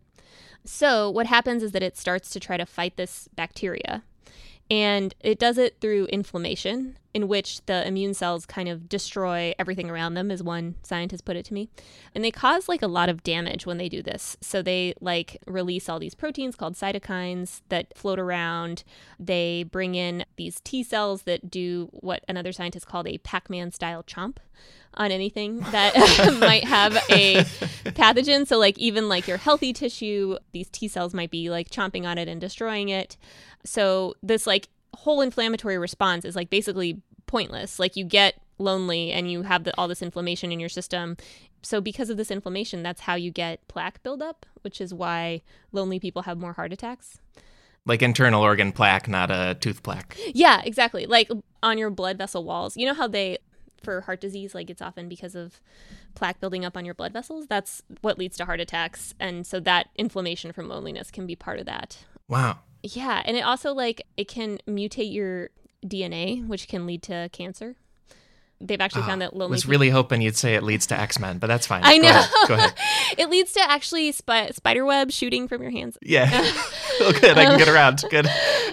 So what happens is that it starts to try to fight this bacteria. And it does it through inflammation, in which the immune cells kind of destroy everything around them, as one scientist put it to me. And they cause like a lot of damage when they do this. So they like release all these proteins called cytokines that float around. They bring in these T cells that do what another scientist called a Pac-Man style chomp on anything that might have a pathogen. So like even like your healthy tissue, these T cells might be like chomping on it and destroying it. So this like whole inflammatory response is like basically pointless. Like you get lonely and you have the, all this inflammation in your system. So because of this inflammation, that's how you get plaque buildup, which is why lonely people have more heart attacks. Like internal organ plaque, not a tooth plaque. Yeah, exactly. Like on your blood vessel walls. You know how they, for heart disease, like it's often because of plaque building up on your blood vessels. That's what leads to heart attacks. And so that inflammation from loneliness can be part of that. Wow. Yeah, and it also like it can mutate your D N A, which can lead to cancer. They've actually oh, found that lonely. I was people... really hoping you'd say it leads to X-Men, but that's fine. I know. Go ahead. Go ahead. It leads to actually spi- spider web shooting from your hands. Yeah. Oh, good. I can get around. Good.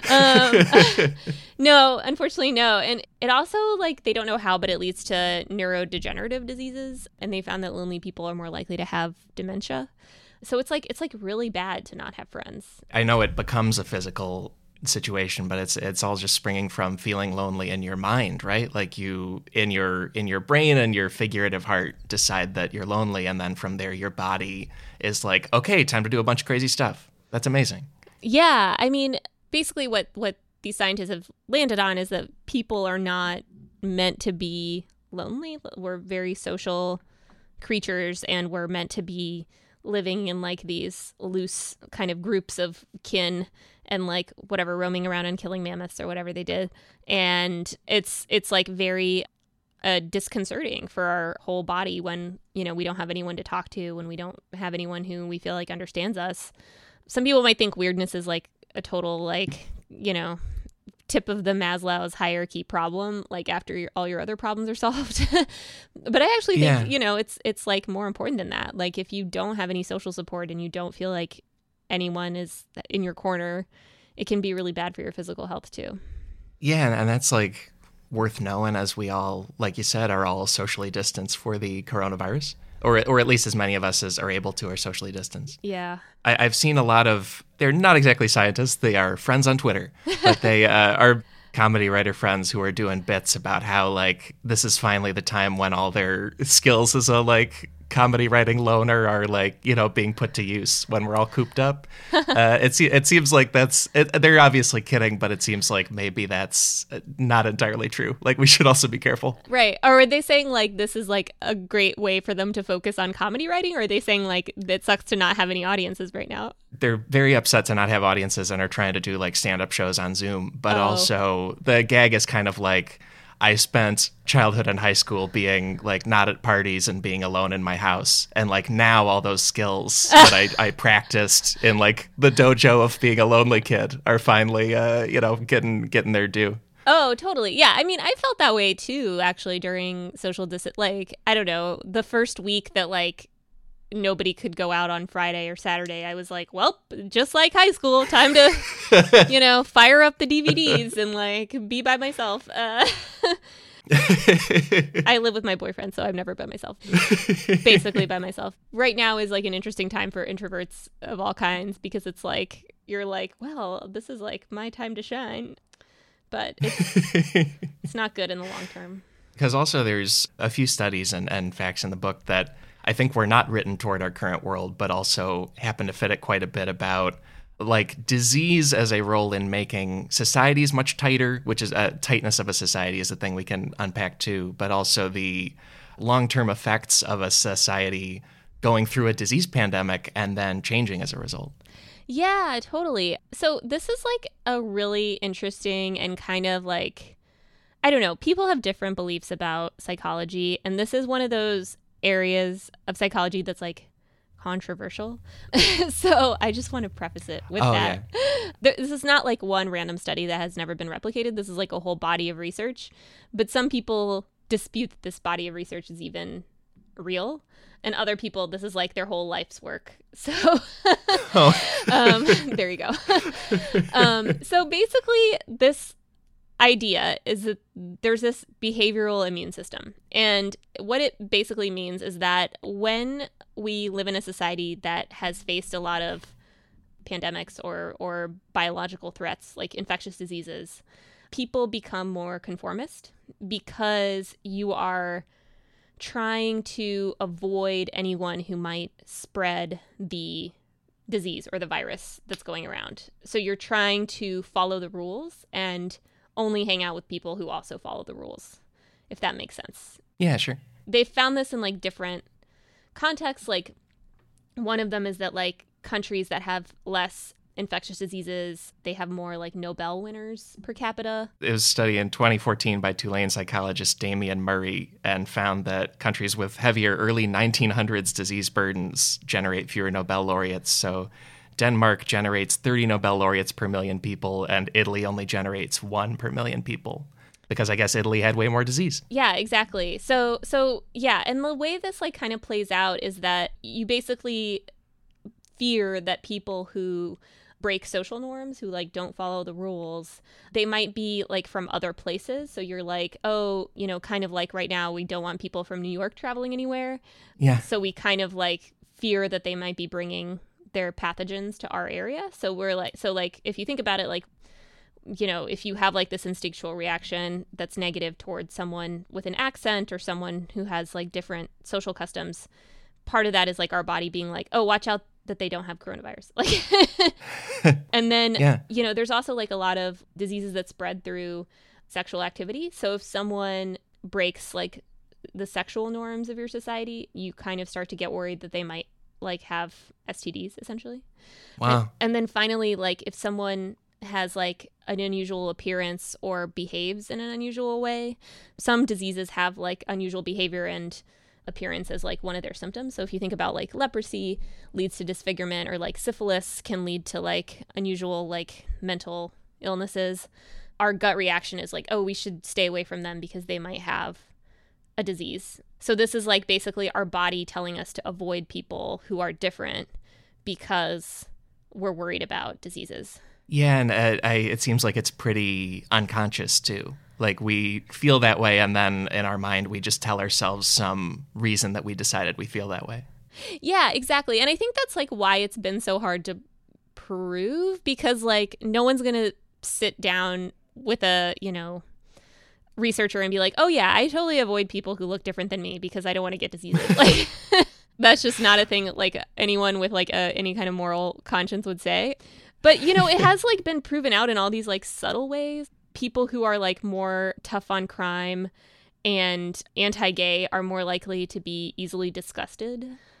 um, no, unfortunately, no. And it also like they don't know how, but it leads to neurodegenerative diseases, and they found that lonely people are more likely to have dementia. So it's like it's like really bad to not have friends. I know it becomes a physical situation, but it's it's all just springing from feeling lonely in your mind, right? Like you in your in your brain and your figurative heart decide that you're lonely, and then from there your body is like, okay, time to do a bunch of crazy stuff. That's amazing. Yeah, I mean, basically what what these scientists have landed on is that people are not meant to be lonely. We're very social creatures, and we're meant to be living in like these loose kind of groups of kin and like whatever, roaming around and killing mammoths or whatever they did. And it's it's like very uh, disconcerting for our whole body when, you know, we don't have anyone to talk to, when we don't have anyone who we feel like understands us. Some people might think weirdness is like a total like, you know, tip of the Maslow's hierarchy problem, like after your, all your other problems are solved. But I actually think, yeah. you know, it's it's like more important than that. Like if you don't have any social support and you don't feel like anyone is in your corner, it can be really bad for your physical health too. Yeah, and that's like worth knowing, as we all, like you said, are all socially distanced for the coronavirus. Or or at least as many of us as are able to are socially distanced. Yeah. I, I've seen a lot of, they're not exactly scientists, they are friends on Twitter, but they uh, are comedy writer friends who are doing bits about how, like, this is finally the time when all their skills as a, like, comedy writing loner are, like, you know, being put to use when we're all cooped up. Uh, it, it seems like that's, it, they're obviously kidding, but it seems like maybe that's not entirely true. Like, we should also be careful. Right. Or are they saying, like, this is, like, a great way for them to focus on comedy writing? Or are they saying, like, it sucks to not have any audiences right now? they're very upset to not have audiences and are trying to do like stand-up shows on Zoom. But Oh. also the gag is kind of like, I spent childhood and high school being like not at parties and being alone in my house. And like now all those skills that I, I practiced in like the dojo of being a lonely kid are finally, uh, you know, getting getting their due. Oh, totally. Yeah. I mean, I felt that way too, actually, during social dis. Like, I don't know, the first week that like nobody could go out on Friday or Saturday, I was like, well, just like high school, time to, you know, fire up the D V Ds and like be by myself. Uh, I live with my boyfriend, so I'm never by myself. Basically by myself. Right now is like an interesting time for introverts of all kinds because it's like, you're like, well, this is like my time to shine. But it's, it's not good in the long term. Because also there's a few studies and, and facts in the book that I think were not written toward our current world, but also happen to fit it quite a bit about like disease as a role in making societies much tighter, which is a tightness of a society is a thing we can unpack too, but also the long-term effects of a society going through a disease pandemic and then changing as a result. Yeah, totally. So this is like a really interesting and kind of like, I don't know, people have different beliefs about psychology, and this is one of those areas of psychology that's like controversial. So I just want to preface it with oh, that. Yeah. This is not like one random study that has never been replicated. This is like a whole body of research. But some people dispute that this body of research is even real. And other people, this is like their whole life's work. So oh. um, there you go. um, so basically, this idea is that there's this behavioral immune system. And what it basically means is that when we live in a society that has faced a lot of pandemics or, or biological threats like infectious diseases, people become more conformist because you are trying to avoid anyone who might spread the disease or the virus that's going around. So you're trying to follow the rules and only hang out with people who also follow the rules, if that makes sense. Yeah, sure. They've found this in like different contexts. Like one of them is that like countries that have less infectious diseases, they have more like Nobel winners per capita. It was a study in twenty fourteen by Tulane psychologist Damian Murray and found that countries with heavier early nineteen hundreds disease burdens generate fewer Nobel laureates. So Denmark generates thirty Nobel laureates per million people, and Italy only generates one per million people. Because I guess Italy had way more disease. Yeah, exactly. So, so yeah, and the way this like kind of plays out is that you basically fear that people who break social norms, who like don't follow the rules, they might be like from other places. So you're like, oh, you know, kind of like right now, we don't want people from New York traveling anywhere. Yeah. So we kind of like fear that they might be bringing their pathogens to our area. So we're like, so like, if you think about it, like, you know, if you have like this instinctual reaction that's negative towards someone with an accent or someone who has like different social customs, part of that is like our body being like, oh, watch out that they don't have coronavirus. Like, and then, yeah. you know, there's also like a lot of diseases that spread through sexual activity. So if someone breaks like the sexual norms of your society, you kind of start to get worried that they might like have S T Ds essentially. Wow. And, and then finally, like if someone has like an unusual appearance or behaves in an unusual way, some diseases have like unusual behavior and appearance as like one of their symptoms. So if you think about like leprosy leads to disfigurement, or like syphilis can lead to like unusual like mental illnesses, our gut reaction is like, oh, we should stay away from them because they might have a disease. So this is like basically our body telling us to avoid people who are different because we're worried about diseases. Yeah, and uh, I, it seems like it's pretty unconscious too. Like we feel that way, and then in our mind we just tell ourselves some reason that we decided we feel that way. Yeah, exactly. And I think that's like why it's been so hard to prove, because like no one's going to sit down with a, you know, researcher and be like, oh yeah, I totally avoid people who look different than me because I don't want to get diseases. Like that's just not a thing like anyone with like a, any kind of moral conscience would say. But, you know, it has like been proven out in all these like subtle ways. People who are like more tough on crime and anti-gay are more likely to be easily disgusted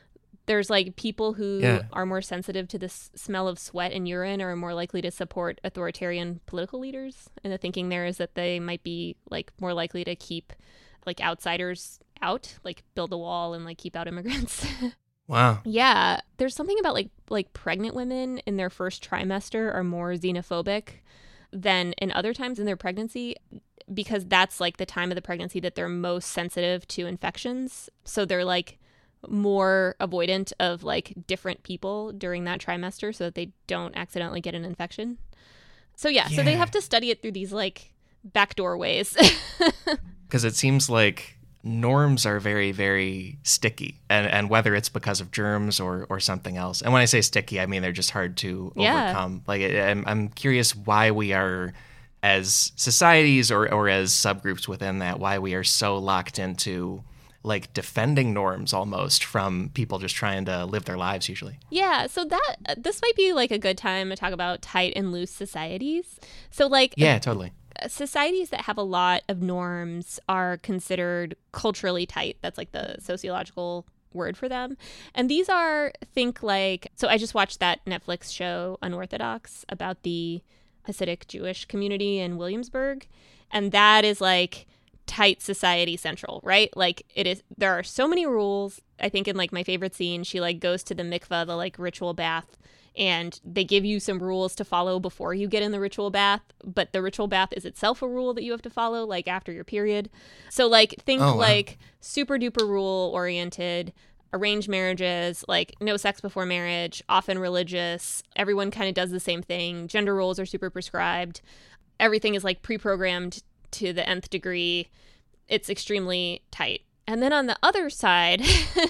There's like people who Yeah. are more sensitive to the s- smell of sweat and urine or are more likely to support authoritarian political leaders. And the thinking there is that they might be like more likely to keep like outsiders out, like build a wall and like keep out immigrants. Wow. Yeah, there's something about like like pregnant women in their first trimester are more xenophobic than in other times in their pregnancy, because that's like the time of the pregnancy that they're most sensitive to infections. So they're like more avoidant of like different people during that trimester so that they don't accidentally get an infection. So yeah, so they Yeah. have to study it through these like backdoor ways. Because it seems like norms are very, very sticky, and, and whether it's because of germs or, or something else. And when I say sticky, I mean they're just hard to Yeah. overcome. Like I'm, I'm curious why we are, as societies or, or as subgroups within that, why we are so locked into like defending norms almost from people just trying to live their lives usually. Yeah, so that uh, this might be like a good time to talk about tight and loose societies. So like Yeah, totally. societies that have a lot of norms are considered culturally tight. That's like the sociological word for them. And these are, think like, so I just watched that Netflix show Unorthodox about the Hasidic Jewish community in Williamsburg. And that is like tight society central, right? Like it is, there are so many rules. I think in like my favorite scene, she like goes to the mikveh, the like ritual bath, and they give you some rules to follow before you get in the ritual bath, but the ritual bath is itself a rule that you have to follow like after your period. So like think Oh, wow. like super duper rule oriented, arranged marriages, like no sex before marriage, often religious. Everyone kind of does the same thing. Gender roles are super prescribed. Everything is like pre-programmed to the nth degree. It's extremely tight. And then on the other side,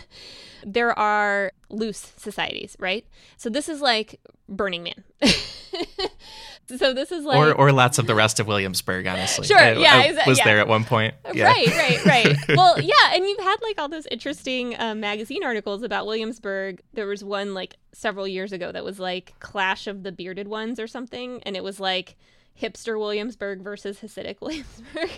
there are loose societies, right? So this is like Burning Man. So this is like... Or or lots of the rest of Williamsburg, honestly. Sure, I, yeah, I exa- was yeah. there at one point. Yeah. Right, right, right. Well, yeah, and you've had like all those interesting uh, magazine articles about Williamsburg. There was one like several years ago that was like Clash of the Bearded Ones or something, and it was like hipster Williamsburg versus Hasidic Williamsburg.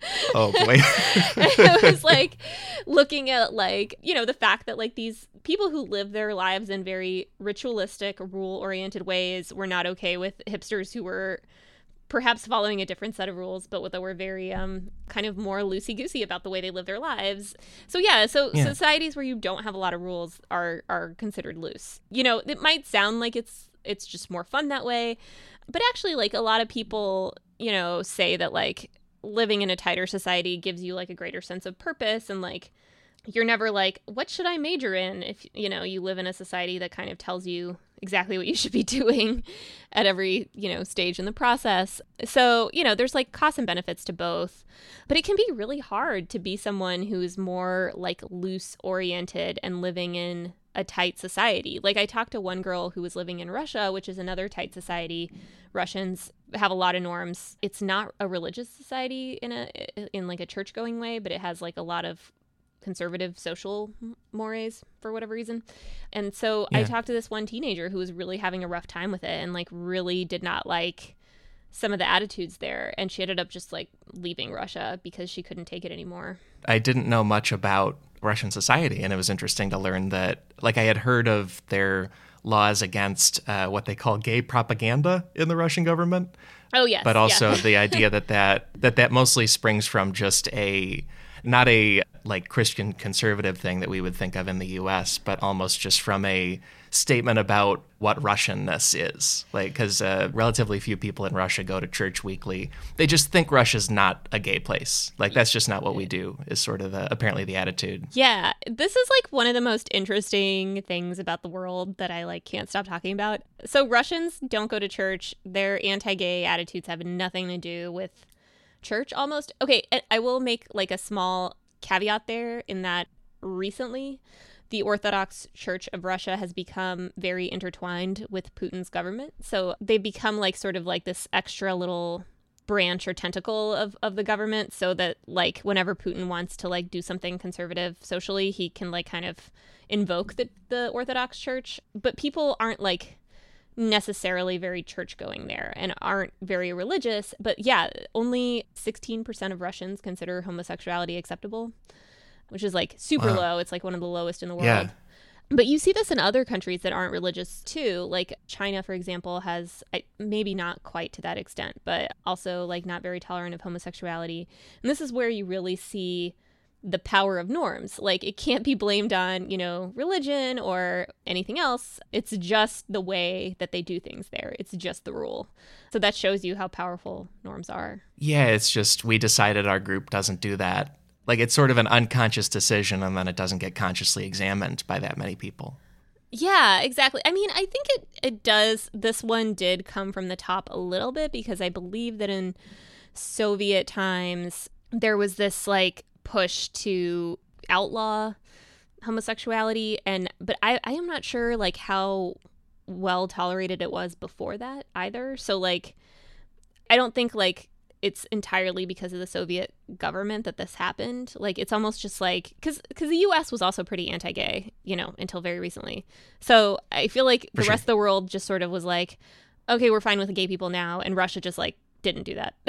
Oh boy. And it was like looking at like, you know, the fact that like these people who live their lives in very ritualistic, rule oriented ways were not okay with hipsters who were perhaps following a different set of rules, but that were very um kind of more loosey goosey about the way they live their lives. So yeah, so Yeah. societies where you don't have a lot of rules are are considered loose. You know, it might sound like it's it's just more fun that way, but actually like a lot of people, you know, say that like living in a tighter society gives you like a greater sense of purpose, and like you're never like, what should I major in, if you know you live in a society that kind of tells you exactly what you should be doing at every, you know, stage in the process. So, you know, there's like costs and benefits to both, but it can be really hard to be someone who's more like loose oriented and living in a tight society. Like I talked to one girl who was living in Russia, which is another tight society. Russians have a lot of norms. It's not a religious society in a in like a church going way, but it has like a lot of conservative social mores for whatever reason. And so I Yeah. talked to this one teenager who was really having a rough time with it and like really did not like some of the attitudes there, and she ended up just like leaving Russia because she couldn't take it anymore. I didn't know much about Russian society, and it was interesting to learn that, like, I had heard of their laws against uh, what they call gay propaganda in the Russian government, Oh yes, but also yeah. the idea that that, that that mostly springs from just a, not a like Christian conservative thing that we would think of in the U S, but almost just from a statement about what Russianness is. Like, because uh, relatively few people in Russia go to church weekly. They just think Russia's not a gay place. Like, that's just not what we do, is sort of the, apparently the attitude. Yeah, this is like one of the most interesting things about the world that I like can't stop talking about. So Russians don't go to church. Their anti-gay attitudes have nothing to do with church almost. Okay, and I will make like a small caveat there in that recently the Orthodox Church of Russia has become very intertwined with Putin's government. So they become like sort of like this extra little branch or tentacle of, of the government, so that like whenever Putin wants to like do something conservative socially, he can like kind of invoke the, the Orthodox Church. But people aren't like necessarily very church going there and aren't very religious. But yeah, only sixteen percent of Russians consider homosexuality acceptable, which is like super Wow. low. It's like one of the lowest in the world. Yeah. But you see this in other countries that aren't religious too. Like China, for example, has maybe not quite to that extent, but also like not very tolerant of homosexuality. And this is where you really see the power of norms. Like it can't be blamed on, you know, religion or anything else. It's just the way that they do things there. It's just the rule. So that shows you how powerful norms are. Yeah, it's just we decided our group doesn't do that. Like it's sort of an unconscious decision, and then it doesn't get consciously examined by that many people. Yeah, exactly. I mean, I think it, it does. This one did come from the top a little bit because I believe that in Soviet times, there was this like push to outlaw homosexuality. And but I, I am not sure like how well tolerated it was before that either. So like, I don't think like it's entirely because of the Soviet government that this happened. Like, it's almost just like, because because the U S was also pretty anti-gay, you know, until very recently. So I feel like the For rest sure. of the world just sort of was like, okay, we're fine with the gay people now. And Russia just like didn't do that.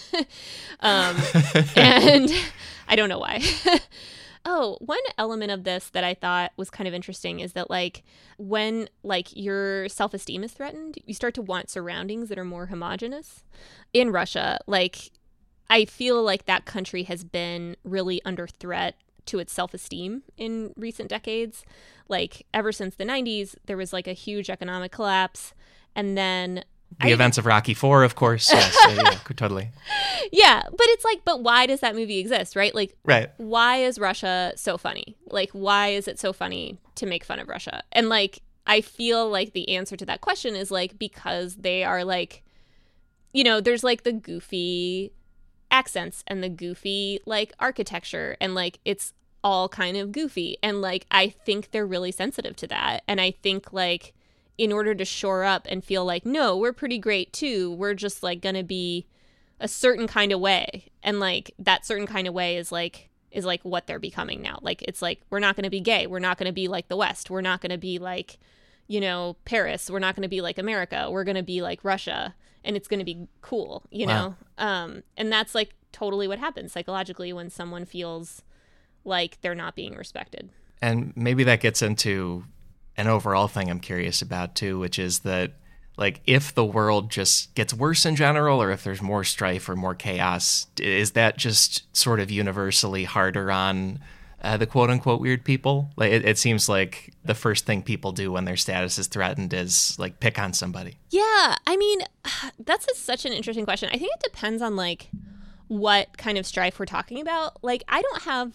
um, and I don't know why. Oh, one element of this that I thought was kind of interesting is that like when like your self-esteem is threatened, you start to want surroundings that are more homogenous. In Russia, like I feel like that country has been really under threat to its self-esteem in recent decades. Like ever since the nineties, there was like a huge economic collapse, and then The I events even- of Rocky Four, of course. Yes, yeah, yeah, totally. Yeah, but it's like, but why does that movie exist, right? Like, Right. why is Russia so funny? Like, why is it so funny to make fun of Russia? And like, I feel like the answer to that question is like, because they are like, you know, there's like the goofy accents and the goofy like architecture, and like it's all kind of goofy. And like, I think they're really sensitive to that. And I think like, in order to shore up and feel like, no, we're pretty great too, we're just like gonna be a certain kind of way. And like that certain kind of way is like is like what they're becoming now. Like it's like, we're not gonna be gay, we're not gonna be like the West, we're not gonna be like, you know, Paris, we're not gonna be like America, we're gonna be like Russia, and it's gonna be cool, you Wow. know? Um and that's like totally what happens psychologically when someone feels like they're not being respected. And maybe that gets into an overall thing I'm curious about too, which is that like if the world just gets worse in general, or if there's more strife or more chaos, is that just sort of universally harder on uh, the quote unquote weird people? Like it, it seems like the first thing people do when their status is threatened is like pick on somebody. Yeah, I mean, that's a, such an interesting question. I think it depends on like what kind of strife we're talking about. Like, I don't have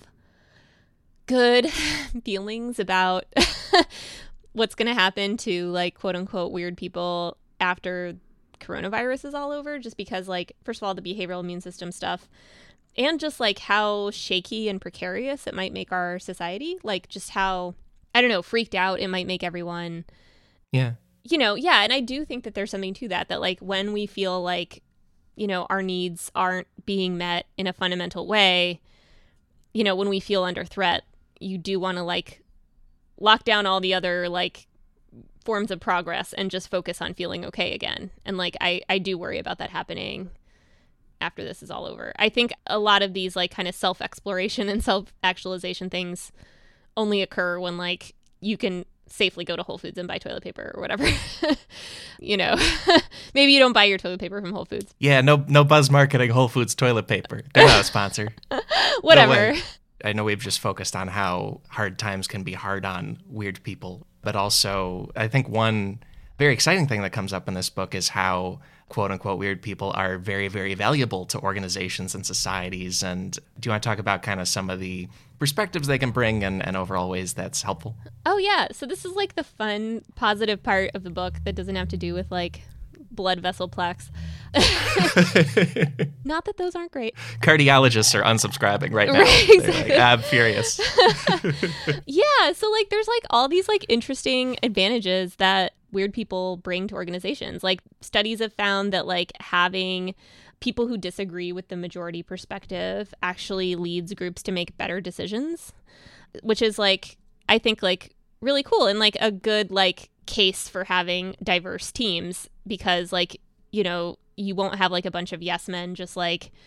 good feelings about what's going to happen to like quote unquote weird people after coronavirus is all over, just because like, first of all, the behavioral immune system stuff, and just like how shaky and precarious it might make our society. Like just how, I don't know, freaked out it might make everyone. Yeah. You know, yeah. And I do think that there's something to that, that like when we feel like, you know, our needs aren't being met in a fundamental way, you know, when we feel under threat, you do want to like lock down all the other like forms of progress and just focus on feeling okay again. And like, I, I do worry about that happening after this is all over. I think a lot of these like kind of self-exploration and self-actualization things only occur when like you can safely go to Whole Foods and buy toilet paper or whatever. You know, maybe you don't buy your toilet paper from Whole Foods. Yeah, no no buzz marketing Whole Foods toilet paper. They're not a sponsor. Whatever. No way. I know we've just focused on how hard times can be hard on weird people, but also I think one very exciting thing that comes up in this book is how quote unquote weird people are very, very valuable to organizations and societies. And do you want to talk about kind of some of the perspectives they can bring and, and overall ways that's helpful? Oh, yeah. So this is like the fun, positive part of the book that doesn't have to do with like blood vessel plaques. Not that those aren't great. Cardiologists are unsubscribing right now. Right, They're exactly. like, I'm furious. Yeah. So like there's like all these like interesting advantages that weird people bring to organizations. Like studies have found that like having people who disagree with the majority perspective actually leads groups to make better decisions, which is like, I think like really cool and like a good like case for having diverse teams, because like, you know, you won't have like a bunch of yes men just like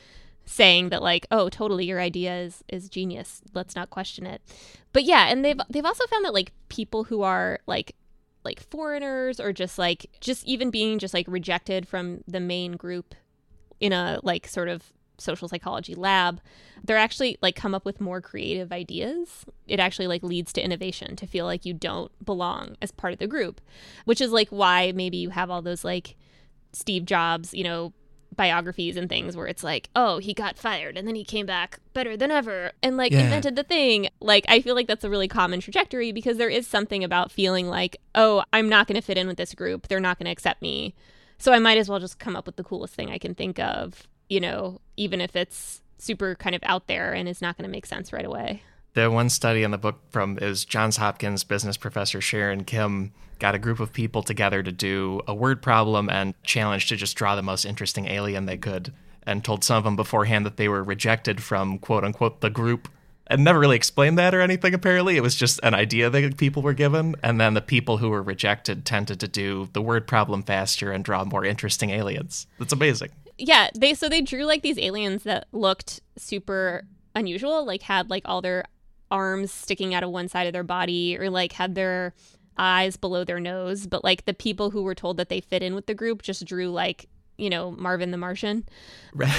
saying that like, oh, totally, your idea is is genius. Let's not question it. But yeah, and they've they've also found that like people who are like like foreigners or just like just even being just like rejected from the main group in a like sort of social psychology lab, they're actually like come up with more creative ideas. It actually like leads to innovation, to feel like you don't belong as part of the group, which is like why maybe you have all those like Steve Jobs, you know, biographies and things where it's like, oh, he got fired and then he came back better than ever and like yeah. invented the thing. Like, I feel like that's a really common trajectory, because there is something about feeling like, oh, I'm not going to fit in with this group. They're not going to accept me. So I might as well just come up with the coolest thing I can think of, you know, even if it's super kind of out there and is not going to make sense right away. The one study in the book from is Johns Hopkins business professor Sharon Kim got a group of people together to do a word problem and challenged to just draw the most interesting alien they could, and told some of them beforehand that they were rejected from quote unquote the group, and never really explained that or anything. Apparently it was just an idea that people were given, and then the people who were rejected tended to do the word problem faster and draw more interesting aliens. That's amazing. Yeah, they so they drew like these aliens that looked super unusual, like had like all their arms sticking out of one side of their body, or like had their eyes below their nose. But like the people who were told that they fit in with the group just drew like, you know, Marvin the Martian. Right.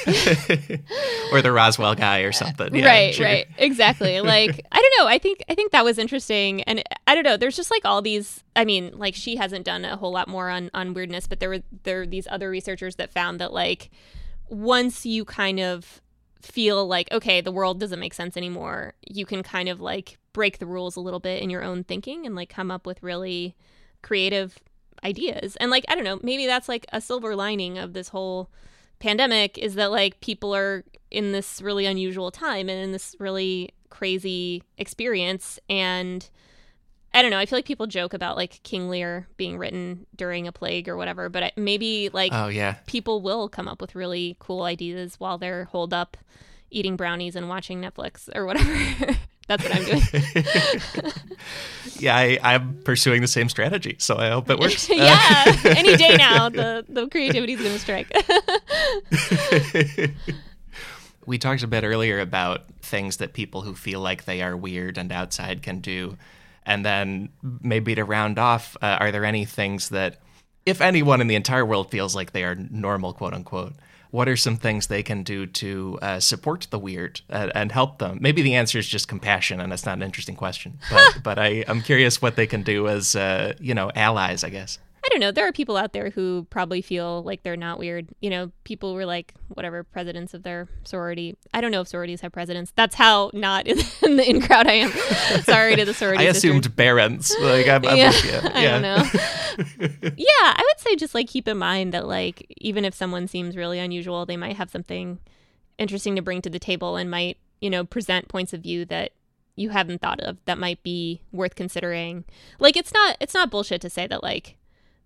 Or the Roswell guy or something. Yeah, right, sure. right. Exactly. Like, I don't know. I think I think that was interesting. And I don't know. There's just like all these, I mean, like she hasn't done a whole lot more on, on weirdness, but there were there are these other researchers that found that like once you kind of feel like, okay, the world doesn't make sense anymore, you can kind of like break the rules a little bit in your own thinking and like come up with really creative ideas. And like, I don't know, maybe that's like a silver lining of this whole pandemic, is that like people are in this really unusual time and in this really crazy experience. And I don't know, I feel like people joke about like King Lear being written during a plague or whatever, but I, maybe like oh, yeah. people will come up with really cool ideas while they're holed up eating brownies and watching Netflix or whatever. That's what I'm doing. Yeah, I, I'm pursuing the same strategy, so I hope it works. Yeah, any day now, the, the creativity is going to strike. We talked a bit earlier about things that people who feel like they are weird and outside can do. And then maybe to round off, uh, are there any things that, if anyone in the entire world feels like they are normal, quote unquote, what are some things they can do to uh, support the weird uh, and help them? Maybe the answer is just compassion, and that's not an interesting question. But, but I, I'm curious what they can do as, uh, you know, allies, I guess. I don't know. There are people out there who probably feel like they're not weird. You know, people were like, whatever, presidents of their sorority. I don't know if sororities have presidents. That's how not in, in the in crowd I am. Sorry to the sorority I assumed sisters. Barons. Like, I'm, I'm yeah, with you. Yeah. I don't know. Yeah, I would say just like keep in mind that like even if someone seems really unusual, they might have something interesting to bring to the table and might, you know, present points of view that you haven't thought of that might be worth considering. Like, it's not it's not bullshit to say that like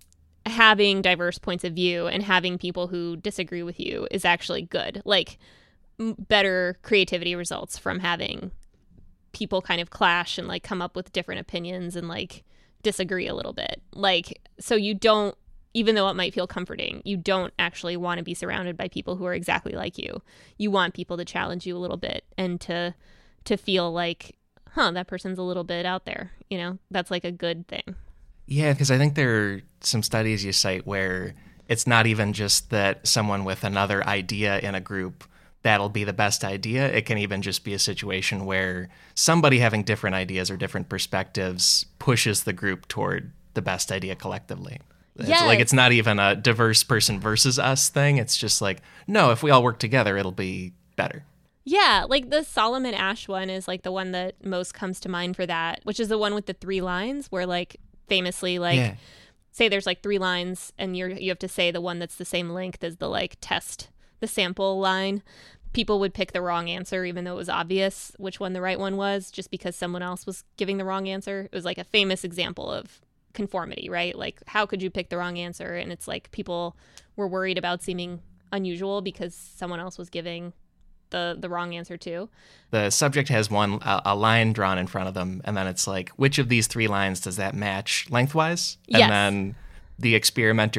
having diverse points of view and having people who disagree with you is actually good. Like, m- better creativity results from having people kind of clash and like come up with different opinions and like disagree a little bit. Like, so you don't, even though it might feel comforting, you don't actually want to be surrounded by people who are exactly like you. You want people to challenge you a little bit and to to feel like, huh, that person's a little bit out there. You know, that's like a good thing. Yeah, because I think there are some studies you cite where it's not even just that someone with another idea in a group, that'll be the best idea. It can even just be a situation where somebody having different ideas or different perspectives pushes the group toward the best idea collectively. It's yes. like, it's not even a diverse person versus us thing. It's just like, no, if we all work together, it'll be better. Yeah, like the Solomon Asch one is like the one that most comes to mind for that, which is the one with the three lines where like famously like yeah. say there's like three lines and you're you have to say the one that's the same length as the like test, the sample line. People would pick the wrong answer even though it was obvious which one the right one was, just because someone else was giving the wrong answer. It was like a famous example of conformity, right? Like, how could you pick the wrong answer? And it's like people were worried about seeming unusual because someone else was giving the the wrong answer too. The subject has one a, a line drawn in front of them, and then it's like, which of these three lines does that match lengthwise? And yes. then the experimenters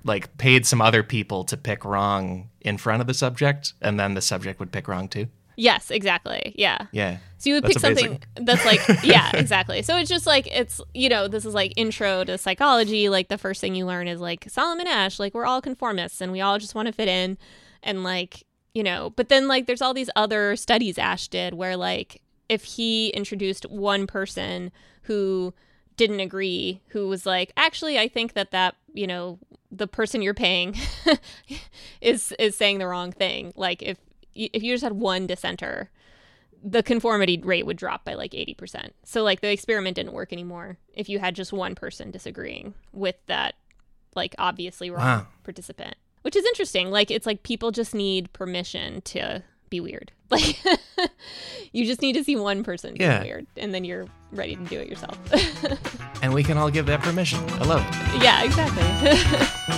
like paid some other people to pick wrong in front of the subject, and then the subject would pick wrong too. Yes, exactly. Yeah. Yeah. So you would That's pick something amazing. that's like, yeah, exactly. So it's just like, it's, you know, this is like intro to psychology. Like the first thing you learn is like Solomon Asch, like we're all conformists and we all just want to fit in. And like, you know, but then like there's all these other studies Asch did where like if he introduced one person who didn't agree, who was like, actually, I think that that, you know, the person you're paying is is saying the wrong thing. Like if if you just had one dissenter, the conformity rate would drop by like eighty percent. So like the experiment didn't work anymore if you had just one person disagreeing with that like obviously wrong Wow. participant, which is interesting. Like it's like people just need permission to be weird. Like you just need to see one person be Yeah. weird and then you're ready to do it yourself. And we can all give that permission. I love it. Yeah, exactly.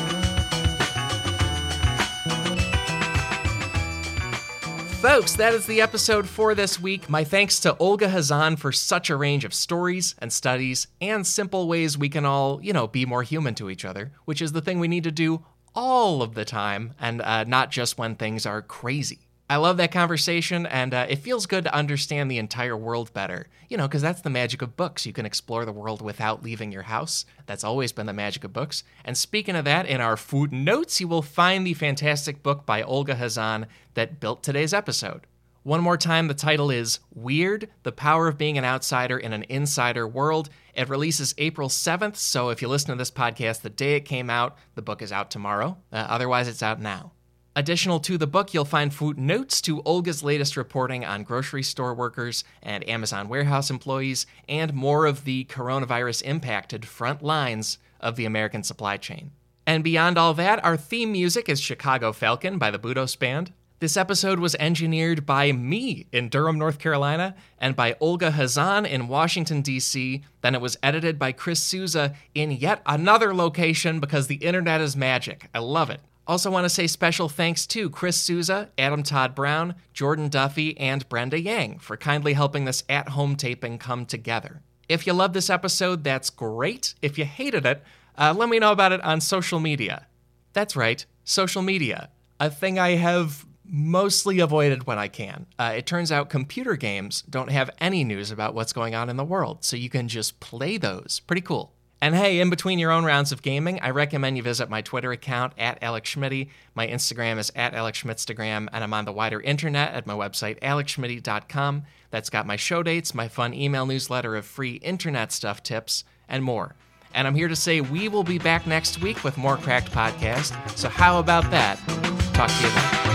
Folks, that is the episode for this week. My thanks to Olga Khazan for such a range of stories and studies and simple ways we can all, you know, be more human to each other, which is the thing we need to do all of the time and uh, not just when things are crazy. I love that conversation, and uh, it feels good to understand the entire world better. You know, because that's the magic of books. You can explore the world without leaving your house. That's always been the magic of books. And speaking of that, in our footnotes, you will find the fantastic book by Olga Khazan that built today's episode. One more time, the title is Weird, The Power of Being an Outsider in an Insider World. It releases April seventh, so if you listen to this podcast the day it came out, the book is out tomorrow. Uh, otherwise, it's out now. Additional to the book, you'll find footnotes to Olga's latest reporting on grocery store workers and Amazon warehouse employees, and more of the coronavirus-impacted front lines of the American supply chain. And beyond all that, our theme music is Chicago Falcon by the Budos Band. This episode was engineered by me in Durham, North Carolina, and by Olga Khazan in Washington, D C Then it was edited by Chris Souza in yet another location because the internet is magic. I love it. Also want to say special thanks to Chris Souza, Adam Todd Brown, Jordan Duffy, and Brenda Yang for kindly helping this at-home taping come together. If you love this episode, that's great. If you hated it, uh, let me know about it on social media. That's right, social media. A thing I have mostly avoided when I can. Uh, it turns out computer games don't have any news about what's going on in the world, so you can just play those. Pretty cool. And hey, in between your own rounds of gaming, I recommend you visit my Twitter account, at Alex Schmitty. My Instagram is at Alex Schmitstagram, and I'm on the wider internet at my website, alex schmitty dot com. That's got my show dates, my fun email newsletter of free internet stuff tips, and more. And I'm here to say we will be back next week with more Cracked Podcast, so how about that? Talk to you then.